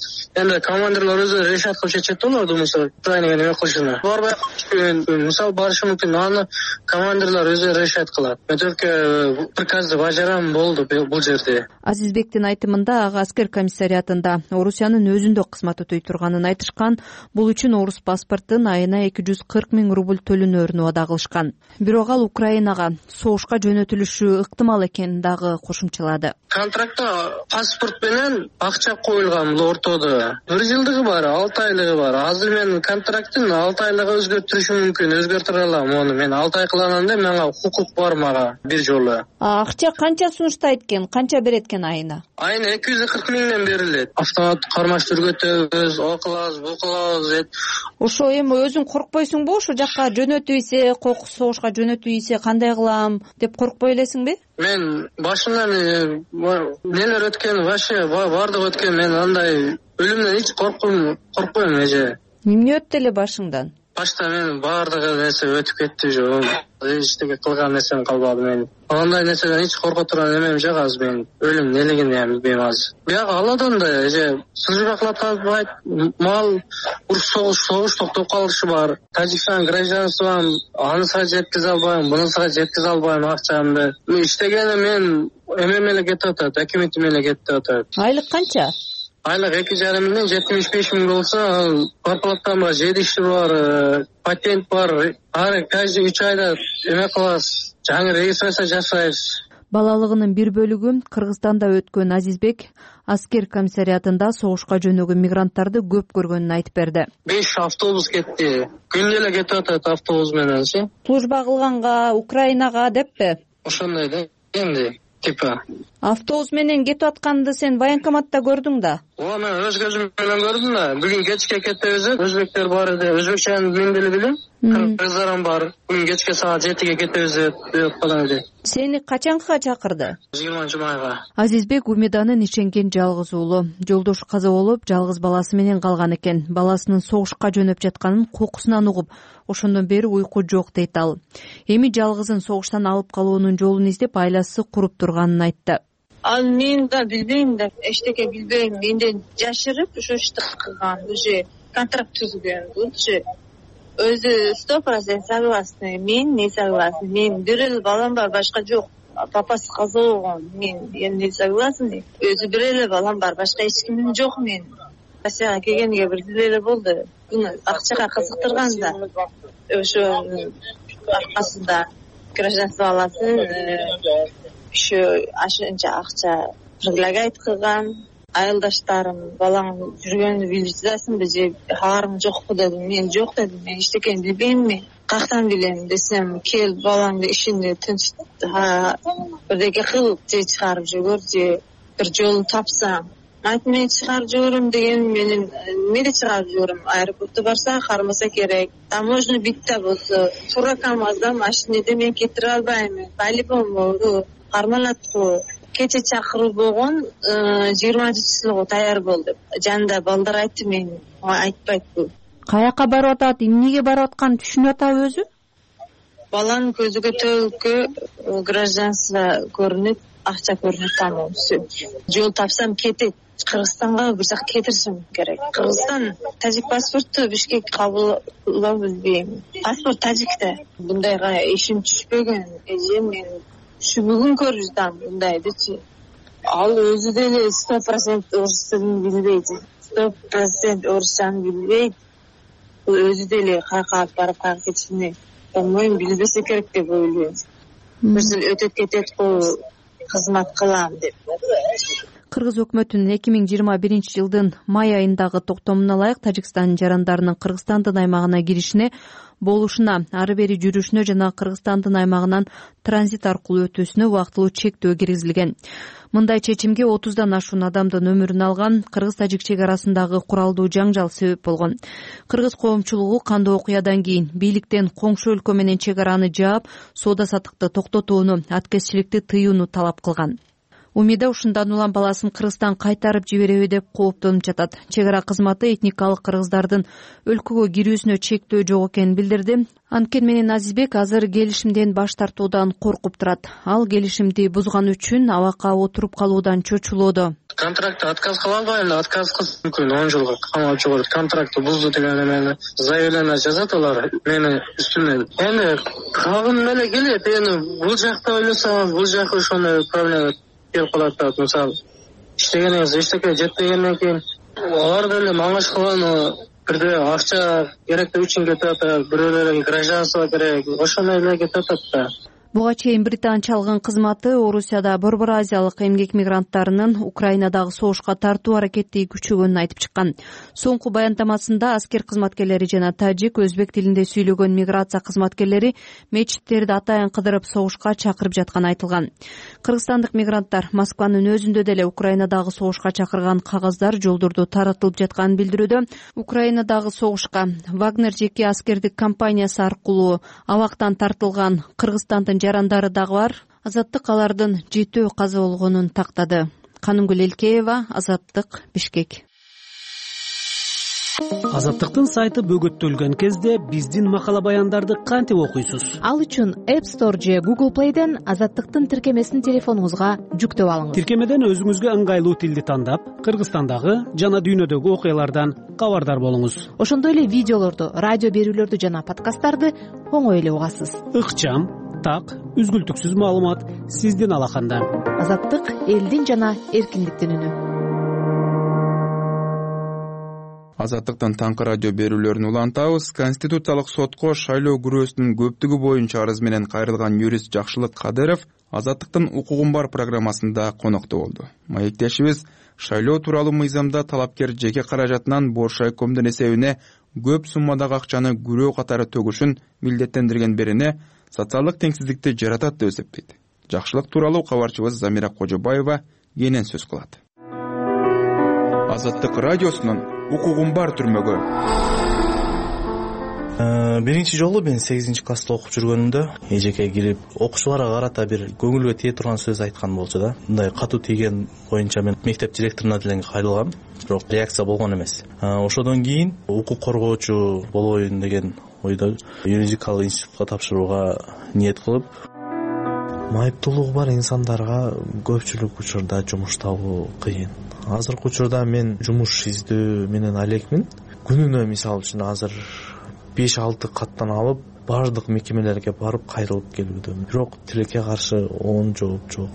Эми командирлер өзү решат кылып чечет да олорду, мисалы Украинага неме кылышына. Барбай калыш мисалы барышы мүмкүн, аны командирлер өзү решат кылат. Мен только приказды бажарам болду бул жерде. Азизбектин айтымында ага аскер комиссариатында Орусиянын өзүндө кызмат өтөй турганын айтышкан. Бул үчүн орус паспортун айына эки жүз кырк миң рубль төлөнөрүн убада кылышкан. Бирок ал Украинага согушка жөнөтүлүшү ыктымал экенин дагы кошумчалады. Контрактта паспорт менен акча коюлган бул ортодо. Бир жылдыгы бар, алты айлыгы бар. Азыр мен контракттын алты айлыгы өзгөртүрүшүм мүмкүн, өзгөртүрө алам аны. Мен алты ай кылганда менга укук бар мага бир жолу. Акча канча сунуштайт экен, канча берет экен айына? Айына эки жүз кырк миңден берилет. Автомат кармаш түргөтөбүз, о кылабыз, бу кылабыз. Ошо эми өзүң коркпойсуңбу? Ошо жакка жөнөтүү ийсе, кокус согушка жөнөтүү ийсе кандай кылам деп коркпой элесиңби? Мен башымдан нелер өткөн, вообще бардык өткөн. Мен андай өлүмдөн эч коркпойм, коркпойм эже. Эмне өттү эле башыңдан? Башта мен бардык нерсе өтүп кетти же. Эчтеке кылган нерсем калбады мен. Андай нерседен эч корко турган эмем жок азыр мен. Өлүм нелигин эми билбейм азыр. Бияк Алладан да эже службаклатпайт, мал уруш согуш согуш токтоп калышы бар. Тажикстан гражданством анысына жеткизе албайм, бунусуна жеткизе албайм акчамды. Иштегени мен эмем эле кетип атат, өкмөтүм эле кетип атат. Айлык канча? Айлык эки жарым миңден жетимиш беш миң болсо, зарплатам бар, жедиши бар, патент бар. Ар каждый үч айда эме кылабыз, жаңы регистрация жасайбыз. Балалыгынын бир бөлүгү Кыргызстанда өткөн Азизбек аскер комиссариатында согушка жөнөгөн мигранттарды көп көргөнүн айтып берди. беш автобус кетти. Күндө эле кетип атат автобус мененчи. Служба кылганга, Украинага деппи? Ошондой да. Эмне? Типа. Автобус менен кетип атканды сен военкоматта көрдүң да? Ооба, мен өз көзүм менен көрдүм да. Бүгүн кечке кетебиз, өзбектер бар эди. Өзбекчаны мен деле билем. Кыргыздарым бар. Бүгүн кечке саат жетиге кетебиз деп калган эди. Сени качанга чакырды? жыйырманчы майга. Азизбек Умиданын ишенген жалгыз уулу. Жолдошу каза болуп, жалгыз баласы менен калган экен. Баласынын согушка жөнөп жатканын кокусунан угуп, ошондон бери уйку жок дейт ал. Эми жалгызын согуштан алып калуунун жолун издеп айласы куруп турганын айтты. Ал мен да билбейм да, эчтеке билбейм. Менден жашырып, ошо ишти кылган, уже контракт түзгөн. Булчу өзү сто процент согласны. Мен не согласны. Мен бир эле балам бар, башка жок. Папасы каза болгон. Мен эми не согласны. Өзү бир эле балам бар, башка эч кимим жок мен. Россияга келгенге бир эле болду. Буну акчага кызыктырган да. Ошо аркасында гражданство аласың, ошо ашынча акча предлагать кылган. Айылдаштарым балаң жүргөнү билип жатасыңбы же кабарың жокпу дедим. Мен жок дедим. Мен эчтекени билбейм мен. Кактан билем десем, кел балаңды ишинде тынч бирдеке кыл, же чыгарып жибер, же бир жолун тапсаң. Айт мен чыгарып жиберем деген менен эмне чыгарып жиберем? Аэропортто барса кармаса керек. Таможня битте болсо, туура КамАЗда машинеде мен кетире албайм. По-любому кармалат го. Кече чакыруу болгон, жыйырманчы числого даяр бол деп. Жанында балдар айтты, мен айтпайт бул. Каяка барып атат, эмнеге барып атканын түшүнүп атабы өзү? Баланын көзүгө төлкө гражданство көрүнүп, акча көрүнүп тамам. Жол тапсам кетет. Кыргызстанга бир жак кетиришим керек. Кыргызстан тажик паспорту Бишкек кабылдап билбейм. Паспорт тажикте. Бундайга ишим түшпөгөн. Эже мен ушу бүгүн көрүп жатам бундайдычы. Ал өзү деле сто процент орус тилин билбейт. сто процент орусчаны билбейт. Бул өзү деле каяка алып барып каяка кетишини bilmiyorum, bilbese керек деп ойлойм. Бир жыл өтүп кетет го, кызмат кылам деп. Кыргыз өкмөтүнүн эки миң жыйырма биринчи жылдын май айындагы токтомуна ылайык Тажикстан жарандарынын Кыргызстандын аймагына киришине, болушуна, ары бери жүрүшүнө жана Кыргызстандын аймагынан транзит аркылуу өтүүсүнө убактылуу чектөө киргизилген. Мындай чечимге отуздан ашуун адамдын өмүрүн алган кыргыз-тажик чек арасындагы куралдуу жаңжал себеп болгон. Кыргыз коомчулугу кандуу окуядан кийин бийликтен коңшу өлкө менен чек араны жаап, соода саттыкты токтотууну, аткезчиликти тыюуну талап кылган. умида ушундан улам баласын Кыргызстан кайтарып жибереби деп кооптонуп жатат. Чек ара кызматы этникалык кыргыздардын өлкөгө кирүүсүнө чектөө жок экенин билдирди. Анткени менен Азизбек азыр келишимден баш тартуудан коркуп турат. Ал келишимди бузган үчүн абакка отуруп калуудан чочулоодо. Контрактты отказ кыла албайм, отказ кылсам мүмкүн он жылга камап жиберет. Контрактты бузду деген эмени заявление жазат алар менин үстүмөн. Эми калган эле келет. Эми бул жакта ойлосоң, бул жак ошондой проблема келип калат да. Мисалы, иштегениңиз эчтеке жетпегенден кийин алар деле маңаш кылган бирде акча керектүү үчүн кетип атат, бирөөлөрүн гражданство керек, ошондой эле кетип атат да. Буга чейин британчалыгын кызматы Орусияда Борбор Азиялык эмгек мигранттарынын Украинадагы согушка тартуу аракети күчөгөнүн айтып чыккан. Соңку баяндамасында аскер кызматкерлери жана тажик, өзбек тилинде сүйлөгөн миграция кызматкерлери мечиттерди атайын кыдырып согушка чакырып жатканы айтылган. Кыргызстандык мигранттар Москванын өзүндө деле Украинадагы согушка чакырган кагаздар жолдордо таратылып жатканын билдирүүдө. Украинадагы согушка Вагнер жеке аскердик компаниясы аркылуу абактан тартылган Кыргызстандын жарандары дагы бар. Азаттык алардын жетөө каза болгонун тактады. Канымгүл Элкеева, Азаттык, Бишкек. Азаттыктын сайты бөгөттөлгөн кезде биздин макала баяндарды кантип окуйсуз? Ал үчүн App Store же Google Play'ден Азаттыктын тиркемесин телефонуңузга жүктөп алыңыз. Тиркемеден өзүңүзгө ыңгайлуу тилди тандап, Кыргызстандагы жана дүйнөдөгү окуялардан кабардар болуңуз. Ошондой эле видеолорду, радио берүүлөрдү жана подкасттарды оңой эле угасыз. Ыкчам, так, үзгүлтүксүз маалымат сиздин алаканда. Азаттык элдин жана эркиндиктин үнү. Азаттыктын таңкы радио берүүлөрүн улантабыз. Конституциялык сотко шайлоо күрөөсүнүн көптүгү боюнча арыз менен кайрылган юрист Жакшылык Кадыров Азаттыктын укугум бар программасында конокто болду. Маектешибиз шайлоо тууралуу мыйзамда талапкер жеке каражатынан Боршайкомдун эсебине көп суммадагы акчаны күрөө катары төгүшүн милдеттендирген берене социалдык теңсиздикти жаратат деп эсептейт. Жакшылык тууралуу кабарчыбыз Замира Кожобаева кенен сөз кылат. Азаттык радиосунун укугум бар түрмөгө. Биринчи жолу мен сегизинчи класста окуп жүргөнүмдө эжеке кирип окуучуларга карата бир көңүлгө тие турган сөз айткан болчу да. Мындай катуу тийген боюнча мен мектеп директоруна деле кайрылгам, бирок реакция болгон эмес. Ошодон кийин укук коргоочу болоюн деген ойдо юридикалык институтка тапшырууга ниет кылып, майыптуулугу бар инсандарга көпчүлүк учурда жумуш табуу кыйын. Азыркы учурда мен жумуш издөө менен алекмин. Күнүнө мисалы үчүн азыр беш алты каттан алып баардык мекемелерге барып кайрылып келүүдөм. Бирок тилекке каршы оң жооп жок.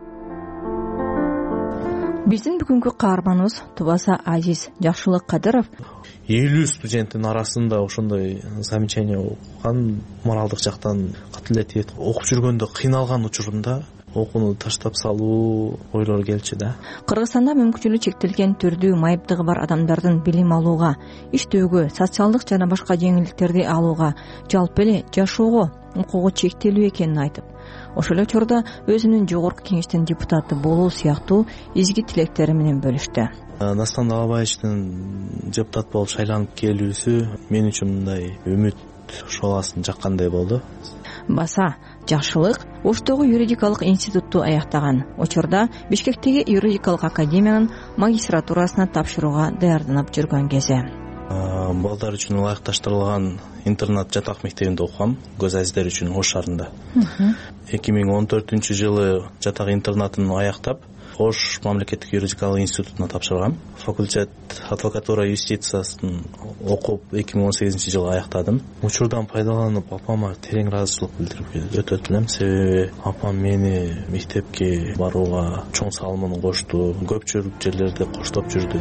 Биздин бүгүнкү каарманыбыз Тубаса Азиз Жакшылык Кадыров элүү студенттин арасында ошондой замечание окуган, моралдык жактан катуу эле тиет. Окуп жүргөндө кыйналган учурунда окууну таштап салуу ойлор келчү да. Кыргызстанда мүмкүнчүлүгү чектелген түрдүү майыптыгы бар адамдардын билим алууга, иштөөгө, социалдык жана башка жеңилдиктерди алууга, жалпы эле жашоого укугу чектелүү экенин айтып, ошол эле учурда өзүнүн жогорку кеңештин депутаты болуу сыяктуу изги тилектери менен бөлүштү. Дастан Далабаевичтин депутат болуп шайланып келүүсү мен үчүн мындай үмүт шооласын жаккандай болду. Баса Жакшылык Оштогу юридикалык институтту аяктаган. Учурда Бишкектеги юридикалык академиянын магистратурасына тапшырууга даярданып жүргөн кези. Балдар үчүн ылайыкташтырылган интернат жатак мектебинде окугам, Көз Азиздер үчүн Ош шаарында. эки миң он төртүнчү жылы жатак интернатын аяктап, Ош мамлекеттик юридикалык институтуна тапшыргам. Факультет адвокатура юстициясын окуп эки миң он сегизинчи жылы аяктадым. Учурдан пайдаланып апама терең ыраазычылык билдирип өтөт элем. Себеби апам мени мектепке барууга чоң салымын кошту, көп жүрүп жерлерди коштоп жүрдү.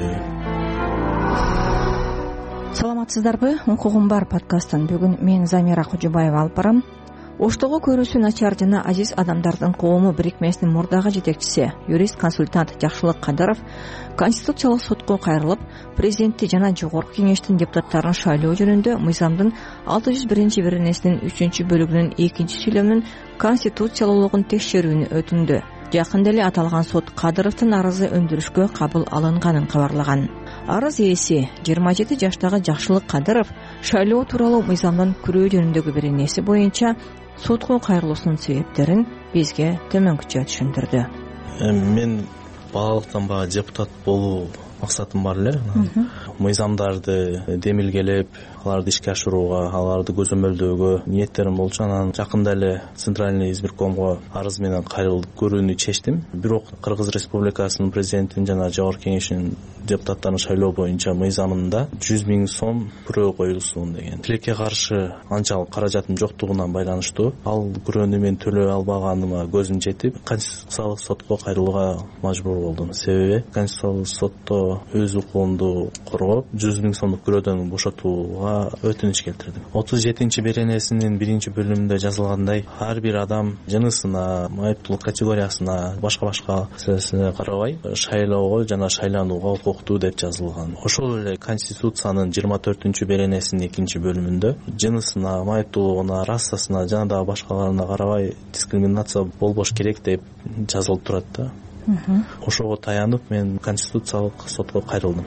Саламатсыздарбы? Укугум бар подкасттан бүгүн мен Замира Кожобаева алып барам. Оштогу көрүүсү начар жана азиз адамдардын коому бирикмесинин мурдагы жетекчиси, юрист-консультант Жакшылык Кадыров Конституциялык сотко кайрылып, президентти жана жогорку кеңештин депутаттарын шайлоо жөнүндө мыйзамдын алты жүз биринчи беренесинин үчүнчү бөлүгүнүн экинчи сүйлөмүнүн конституциялуулугун текшерүүнү өтүндү. Жакында эле аталган сот Кадыровдун арызы өндүрүшкө кабыл алынганын кабарлаган. Арыз ээси жыйырма жети жаштагы Жакшылык Кадыров шайлоо тууралуу мыйзамдын күрөө жөнүндөгү беренеси боюнча сотко кайрылуусунун себептерин бизге төмөнкүчө түшүндүрдү. мен балалыктан баягы депутат болуу максатым бар эле. Мыйзамдарды демилгелеп, аларды ишке ашырууга, аларды көзөмөлдөөгө ниеттерим болчу. Анан жакында эле Центральный избиркомго арыз менен кайрылып көрүүнү чечтим. Бирок Кыргыз Республикасынын президентин жана жогорку кеңешинин депутаттарын шайлоо боюнча мыйзамында жүз миң сом күрөө коюлсун деген. Тилекке каршы анчалык каражатым жоктугуна байланыштуу ал күрөөнү мен төлөй албаганыма көзүм жетип, Конституциялык сотко кайрылууга мажбур болдум. Себеби Конституциялык сотто өз укугумду коргоп, жүз миң сомдук күрөөдөн бошотууга өтүнүч келтирдим. отуз жетинчи беренесинин биринчи бөлүмүндө жазылгандай, ар бир адам жынысына, майыптуулук категориясына, башка-башка маселесине карабай шайлоого жана шайланууга укуктуу деп жазылган. Ошол эле Конституциянын жыйырма төртүнчү беренесинин экинчи бөлүмүндө жынысына, майыптуулугуна, расасына жана дагы башкаларына карабай дискриминация болбош керек деп жазылып турат да. Ошого таянып мен Конституциялык сотко кайрылдым.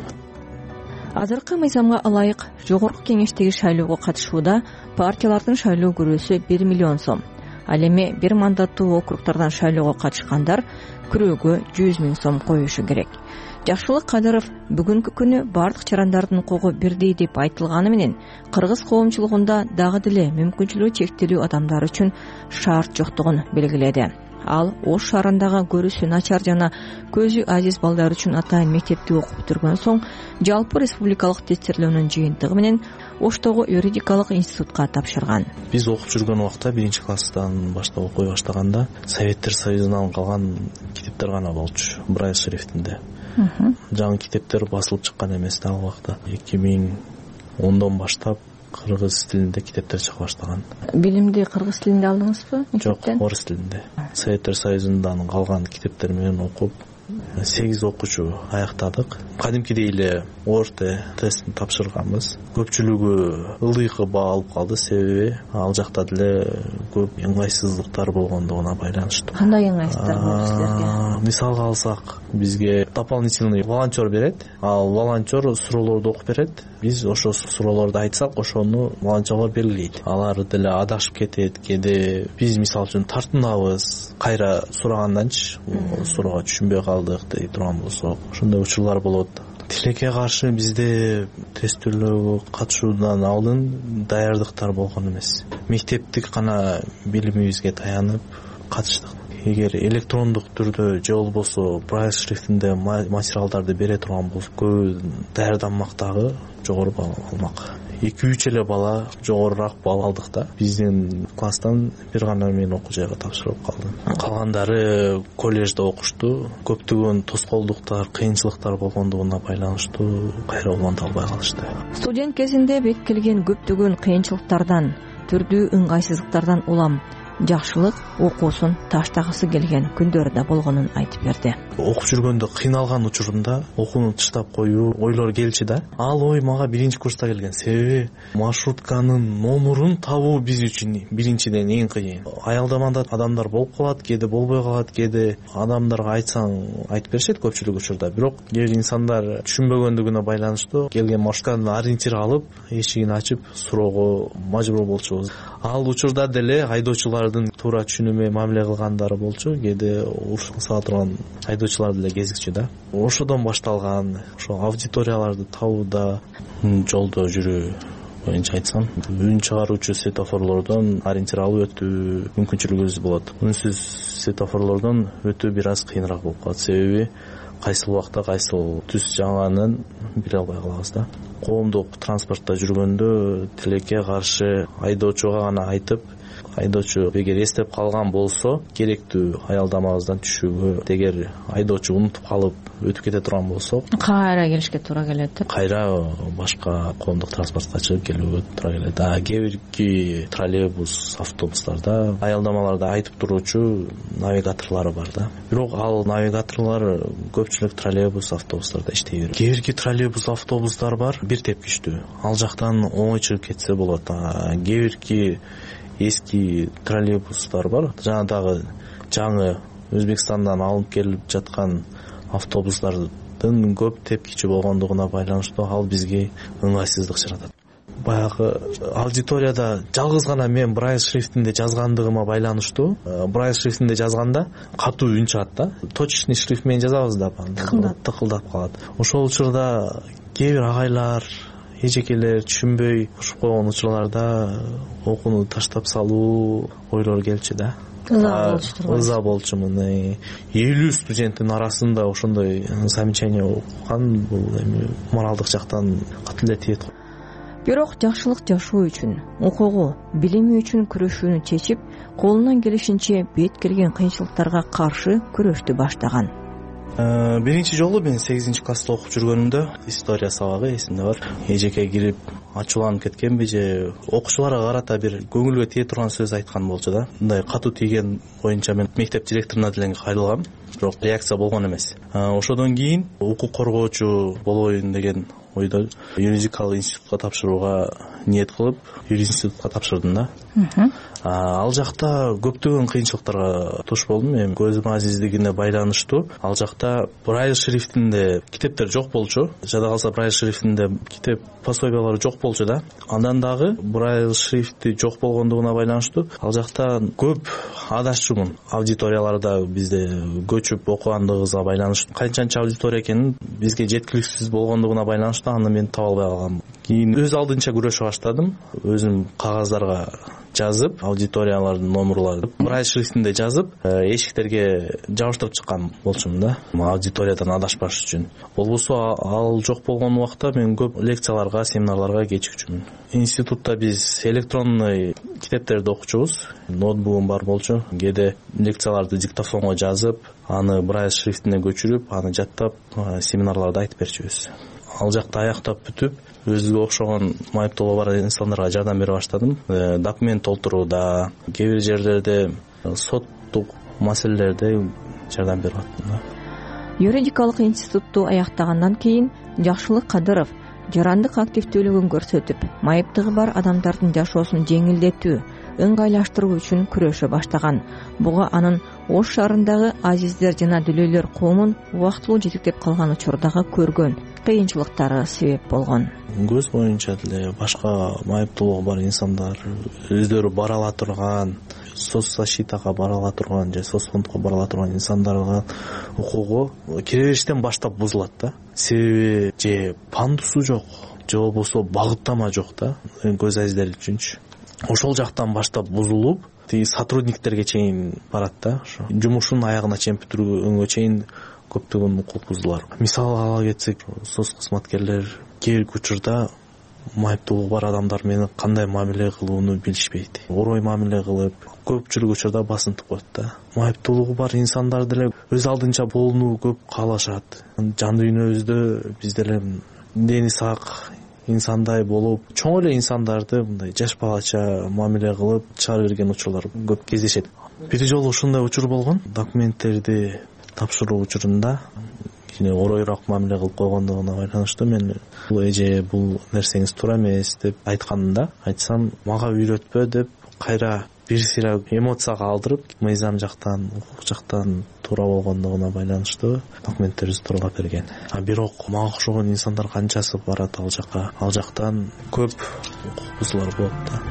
Азыркы мыйзамга ылайык жогорку кеңештеги шайлоого катышууда партиялардын шайлоо күрөөсү бир миллион сом. Ал эми бир мандаттуу округдардан шайлоого катышкандар күрөөгө жүз миң сом коюшу керек. Жакшылык Кадыров бүгүнкү күнү бардык жарандардын укугу бирдей деп айтылганы менен кыргыз коомчулугунда дагы деле мүмкүнчүлүгү чектелүү адамдар үчүн шарт жоктугун белгиледи. Ал Ош шаарындагы көрүүсү начар жана көзү азиз балдар үчүн атайын мектепти окуп бүтүргөн соң жалпы республикалык тестирлөөнүн жыйынтыгы менен Оштогу юридикалык институтка тапшырган. Биз окуп жүргөн убакта биринчи класстан баштап окуй баштаганда Советтер Союзунан калган китептер гана болчу, Брайль шрифтинде. Жаңы китептер басылып чыккан эмес да ал убакта. эки миң ондон баштап кыргыз тилинде китептер чыга баштаган. Билимди кыргыз тилинде алдыңызбы? Жок, орус тилинде. Советтер Союзундан калган китептер менен окуп сегиз окуучу аяктадык. Кадимкидей эле орто тестин тапшырганбыз. Көпчүлүгү ылдыйкы баа алып калды, себеби ал жакта деле көп ыңгайсыздыктар болгондугуна байланыштуу. Кандай ыңгайсыздыктар болду силерге? Мисалга алсак, бизге дополнительный волонтер берет. Ал волонтер суроолорду окуп берет. Биз ошо суроолорду айтсак, ошону волонтерлор белгилейт. Алар деле адашып кетет, кээде биз мисалы үчүн тартынабыз, кайра сураганданчы суроого түшүнбөй калдык дей турган болсок, ошондой учурлар болот. Тилекке каршы бизде тестөөлөөгө катышуудан алдын даярдыктар болгон эмес. Мектептик гана билимибизге таянып катыштык. Эгер электрондук түрдө же болбосо Брайль шрифтинде материалдарды бере турган болсо, көбү даярданмак дагы жогору балл алмак. эки үч эле бала жогорураак балл алдык да. Биздин класстан бир гана мен окуу жайга тапшырып калдым. Калгандары коллежде окушту. Көптөгөн тоскоолдуктар, кыйынчылыктар болгондугуна байланыштуу кайра уланта албай калышты. Студент кезинде бет келген көптөгөн кыйынчылыктардан, түрдүү ыңгайсыздыктардан улам жакшылык окуусун таштагысы келген күндөрү да болгонун айтып берди. Окуп жүргөндө кыйналган учурунда окууну таштап коюу ойлор келчү да. Ал ой мага биринчи курста келген. Себеби маршрутканын номерун табуу биз үчүн биринчиден эң кыйын. Аялдамада адамдар болуп калат, кээде болбой калат, кээде адамдарга айтсаң айтып беришет көпчүлүк учурда. Бирок кээ бир инсандар түшүнбөгөндүгүнө байланыштуу келген маршрутканын ориентир алып, эшигин ачып суроого мажбур болчубуз. Ал учурда деле айдоочулар туура түшүнүмө мамиле кылгандары болчу, кээде урушка сала турган айдоочулар деле кезикчү да. Ошодон башталган ошо аудиторияларды табууда, жолдо жүрүү боюнча айтсам, үн чыгаруучу светофорлордон ориентир алып өтүү мүмкүнчүлүгүбүз болот. Үнсүз светофорлордон өтүү бир аз кыйыныраак болуп калат, себеби кайсыл убакта кайсыл түс жаңанын биле албай калабыз да. Коомдук транспортто жүргөндө тилекке каршы айдоочуга гана айтып, айдоочу эгер эстеп калган болсо керектүү аялдамабыздан түшүүгө, эгер айдоочу унутуп калып өтүп кете турган болсо кайра келишке туура келет. Кайра башка коомдук транспортко чыгып келүүгө туура келет. А кээ бирки троллейбус, автобустарда аялдамаларда айтып туруучу навигаторлор бар да. Бирок ал навигаторлор көпчүлүк троллейбус, автобустарда иштей берет. Кээ бирки троллейбус, автобустар бар бир тепкичтүү. Ал жактан оңой чыгып кетсе болот. Кээ бирки эски троллейбустар бар. Жана дагы жаңы Өзбекстандан алып келип жаткан автобустардын көп тепкичи болгондугуна байланыштуу ал бизге ыңгайсыздык жаратат. баягы аудиторияда жалгыз гана мен брайль шрифтинде жазгандыгыма байланыштуу. Брайль шрифтинде жазганда катуу үн чыгат да. Точечный шрифт менен жазабыз да, тыкылдап калат. Ошол учурда кээ бир агайлар, эжекелер түшүнбөй ушуп койгон учурларда окууну таштап салуу ойлор келчү да. Ыза болчумун. элүү студенттин арасында ошондой замечание окуган, бул эми моралдык жактан катуу эле тиет. Бирок жакшылык жашоо үчүн, укугу, билими үчүн күрөшүүнү чечип, колунан келишинче бет келген кыйынчылыктарга каршы күрөштү баштаган. Биринчи жолу мен сегизинчи класста окуп жүргөнүмдө история сабагы эсимде бар. Эжеке кирип ачууланып кеткенби же окуучуларга карата бир көңүлгө тие турган сөз айткан болчу да. Мындай катуу тийген боюнча мен мектеп директоруна деле кайрылгам, бирок реакция болгон эмес. Ошодон кийин укук коргоочу болоюн деген ойдо юридикалык институтка тапшырууга ниет кылып, юринститутка тапшырдым да. Ал жакта көптөгөн кыйынчылыктарга туш болдум. Эми көзүм азиздигине байланыштуу. Ал жакта брайль шрифтинде китептер жок болчу. Жада калса брайль шрифтинде китеп пособиялары жок болчу да. Андан дагы брайль шрифти жок болгондугуна байланыштуу ал жакта көп адашчумун. Аудиторияларда бизде көчүп окугандыгыбызга байланыштуу. Канчанча аудитория экенин бизге жеткиликсиз болгондугуна байланыштуу аны мен таба албай калгам. Кийин өз алдынча күрөшө баштадым. Өзүм кагаздарга жазып, аудиториялардын номерларын брайль шрифтинде жазып, эшиктерге жабыштырып чыккан болчумун да, аудиториядан адашпаш үчүн. Болбосо ал жок болгон убакта мен көп лекцияларга, семинарларга кечикчүмүн. Институтта биз электронный китептерди окучубуз. Ноутбугум бар болчу. Кээде лекцияларды диктофонго жазып, аны брайль шрифтине көчүрүп, аны жаттап, семинарларда айтып берчүбүз. Ал жакта аяктап бүтүп, өзүгө окшогон майыптуулугу бар инсандарга жардам бере баштадым. Документ толтурууда, кээ бир жерлерде соттук маселелерде жардам берип аттым. Юридикалык институтту аяктагандан кийин Жакшылык Кадыров жарандык активдүүлүгүн көрсөтүп, майыптыгы бар адамдардын жашоосун жеңилдетүү, ыңгайлаштыруу үчүн күрөшө баштаган. Буга анын Ош шаарындагы азиздер жана дүлөйлөр коомун убактылуу жетектеп калган учурдагы көргөн кыйынчылыктары себеп болгон. Көз боюнча деле башка майыптуулугу бар инсандар өздөрү бара ала турган, соцзащитага бара ала турган же соцфондко бара ала турган инсандардын укугу киребериштен баштап бузулат да. Себеби же пандусу жок, же болбосо багыттама жок да, көз азиздер үчүнчү. Ошол жактан баштап бузулуп, тиги сотрудниктерге чейин барат да. Жумушун аягына чейин бүтүргөнгө чейин көптөгөн укук бузуулар. Мисал ала кетсек, соц кызматкерлер кээ бир учурда майыптуулугу бар адамдар менен кандай мамиле кылууну билишпейт. Орой мамиле кылып, көпчүлүк учурда басынтып коет да. Майыптуулугу бар инсандар деле өз алдынча болууну көп каалашат. Жан дүйнөбүздө биз деле дени сак инсандай болуп, чоң эле инсандарды мындай жаш балача мамиле кылып чыгара берген учурлар көп кездешет. Бир жолу ушундай учур болгон. Документтерди тапшыруу учурунда кичине оройрок мамиле кылып койгондугуна байланыштуу мен бул эже бул нерсеңиз туура эмес деп айтканымда, айтсам мага үйрөтпө деп кайра бир сыйра эмоцияга алдырып, мыйзам жактан, укук жактан туура болгондугуна байланыштуу документтерибизди тууралап берген. А бирок мага окшогон инсандар канчасы барат ал жакка. Ал жактан көп укук бузуулар болот да.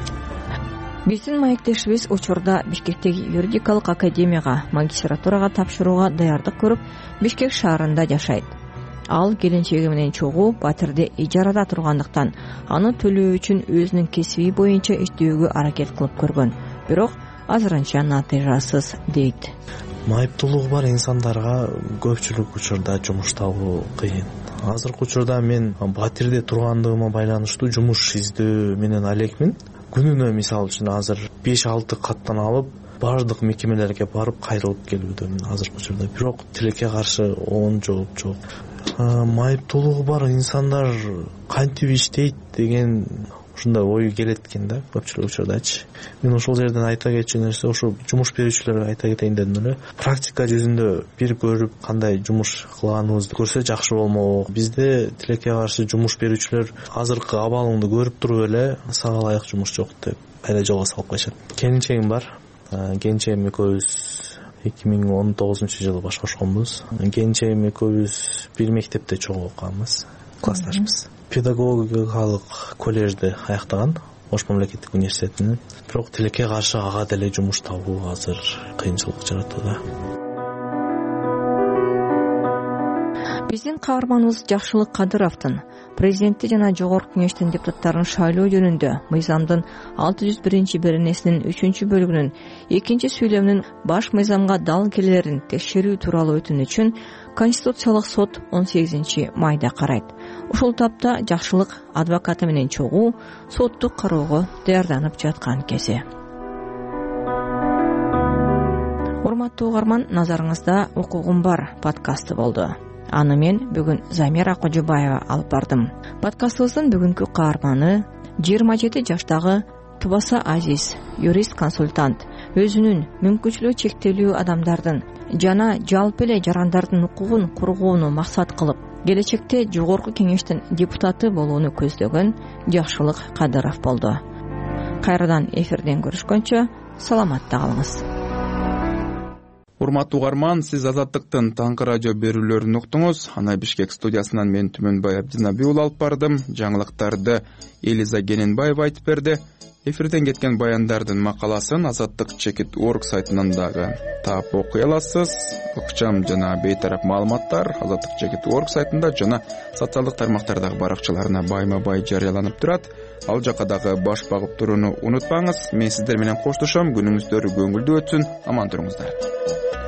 Биздин маектешибиз учурда Бишкектеги юридикалык академияга магистратурага тапшырууга даярдык көрүп, Бишкек шаарында жашайт. Ал келинчеги менен чогуу Батирде ижарада тургандыктан аны төлөө үчүн өзүнүн кесиби боюнча иштөөгө аракет кылып көргөн. Бирок азырынча натыйжасыз дейт. Майыптуулугу бар инсандарга көпчүлүк учурда жумуш табуу кыйын. Азыркы учурда мен Батирде тургандыгыма байланыштуу жумуш издөө менен алекмин. Күнүнө мисалы үчүн азыр беш алты каттан алып, бардык мекемелерге барып кайрылып келүүдөмүн азыркы учурда. Бирок тилекке каршы он жооп жок. Майыптуулугу бар инсандар кантип иштейт деген ушундай ой келет экен да көпчүлүк учурдачы. Мен ошол жерден айта кетчү нерсе ошо жумуш берүүчүлөргө айта кетейин дедим эле. Практика жүзүндө бир көрүп кандай жумуш кылганыбызды көрсө жакшы болмок. Бизде тилекке каршы жумуш берүүчүлөр азыркы абалыңды көрүп туруп эле сага ылайык жумуш жок деп кайра жолго салып коюшат. Келинчегим бар. Келинчегим экөөбүз эки миң он тогузунчу жылы баш кошконбуз. Келинчегим экөөбүз бир мектепте чогуу окуганбыз. Классташбыз. педагогикалык колледжди аяктаган, Ош мамлекеттик университетинен. Бирок тилекке каршы ага деле жумуш табуу азыр кыйынчылык жаратууда. Биздин каарманыбыз Жакшылык Кадыровдун президентти жана жогорку кеңештин депутаттарын шайлоо жөнүндө мыйзамдын алты жүз биринчи беренесинин үчүнчү бөлүгүнүн экинчи сүйлөмүнүн баш мыйзамга дал келелерин текшерүү тууралуу өтүнүчүн Конституциялык сот он сегизинчи майда карайт. Ушул тапта Жакшылык адвокаты менен чогуу соттук кароого даярданып жаткан кези. Урматтуу угарман, назарыңызда Укугум бар подкасты болду. Аны мен бүгүн Замира Кожобаева алып бардым. Подкастыбыздын бүгүнкү каарманы жыйырма жети жаштагы Тубаса Азиз, юрист-консультант, өзүнүн мүмкүнчүлүгү чектелүү адамдардын жана жалпы эле жарандардын укугун коргоону максат кылып, келечекте жогорку кеңештин депутаты болууну көздөгөн Жакшылык Кадыров болду. Кайрадан эфирден көрүшкөнчө саламатта калыңыз. Урматтуу угарман, сиз Азаттыктын таңкы радио берүүлөрүн уктуңуз. Аны Бишкек студиясынан мен Түмөнбай Абдинабий уулу алып бардым. Жаңылыктарды Элиза Гененбаева айтып берди. Эфирден кеткен баяндардын макаласын Азаттык чекит точка орг сайтынан дагы таап окуй аласыз. Ыкчам жана бейтарап маалыматтар Азаттык чекит точка орг сайтында жана социалдык тармактардагы баракчаларына байма-бай жарыяланып турат. Ал жака дагы баш багып турууну унутпаңыз. Мен сиздер менен коштошом. Күнүңүздөр көңүлдүү өтсүн. Аман туруңуздар.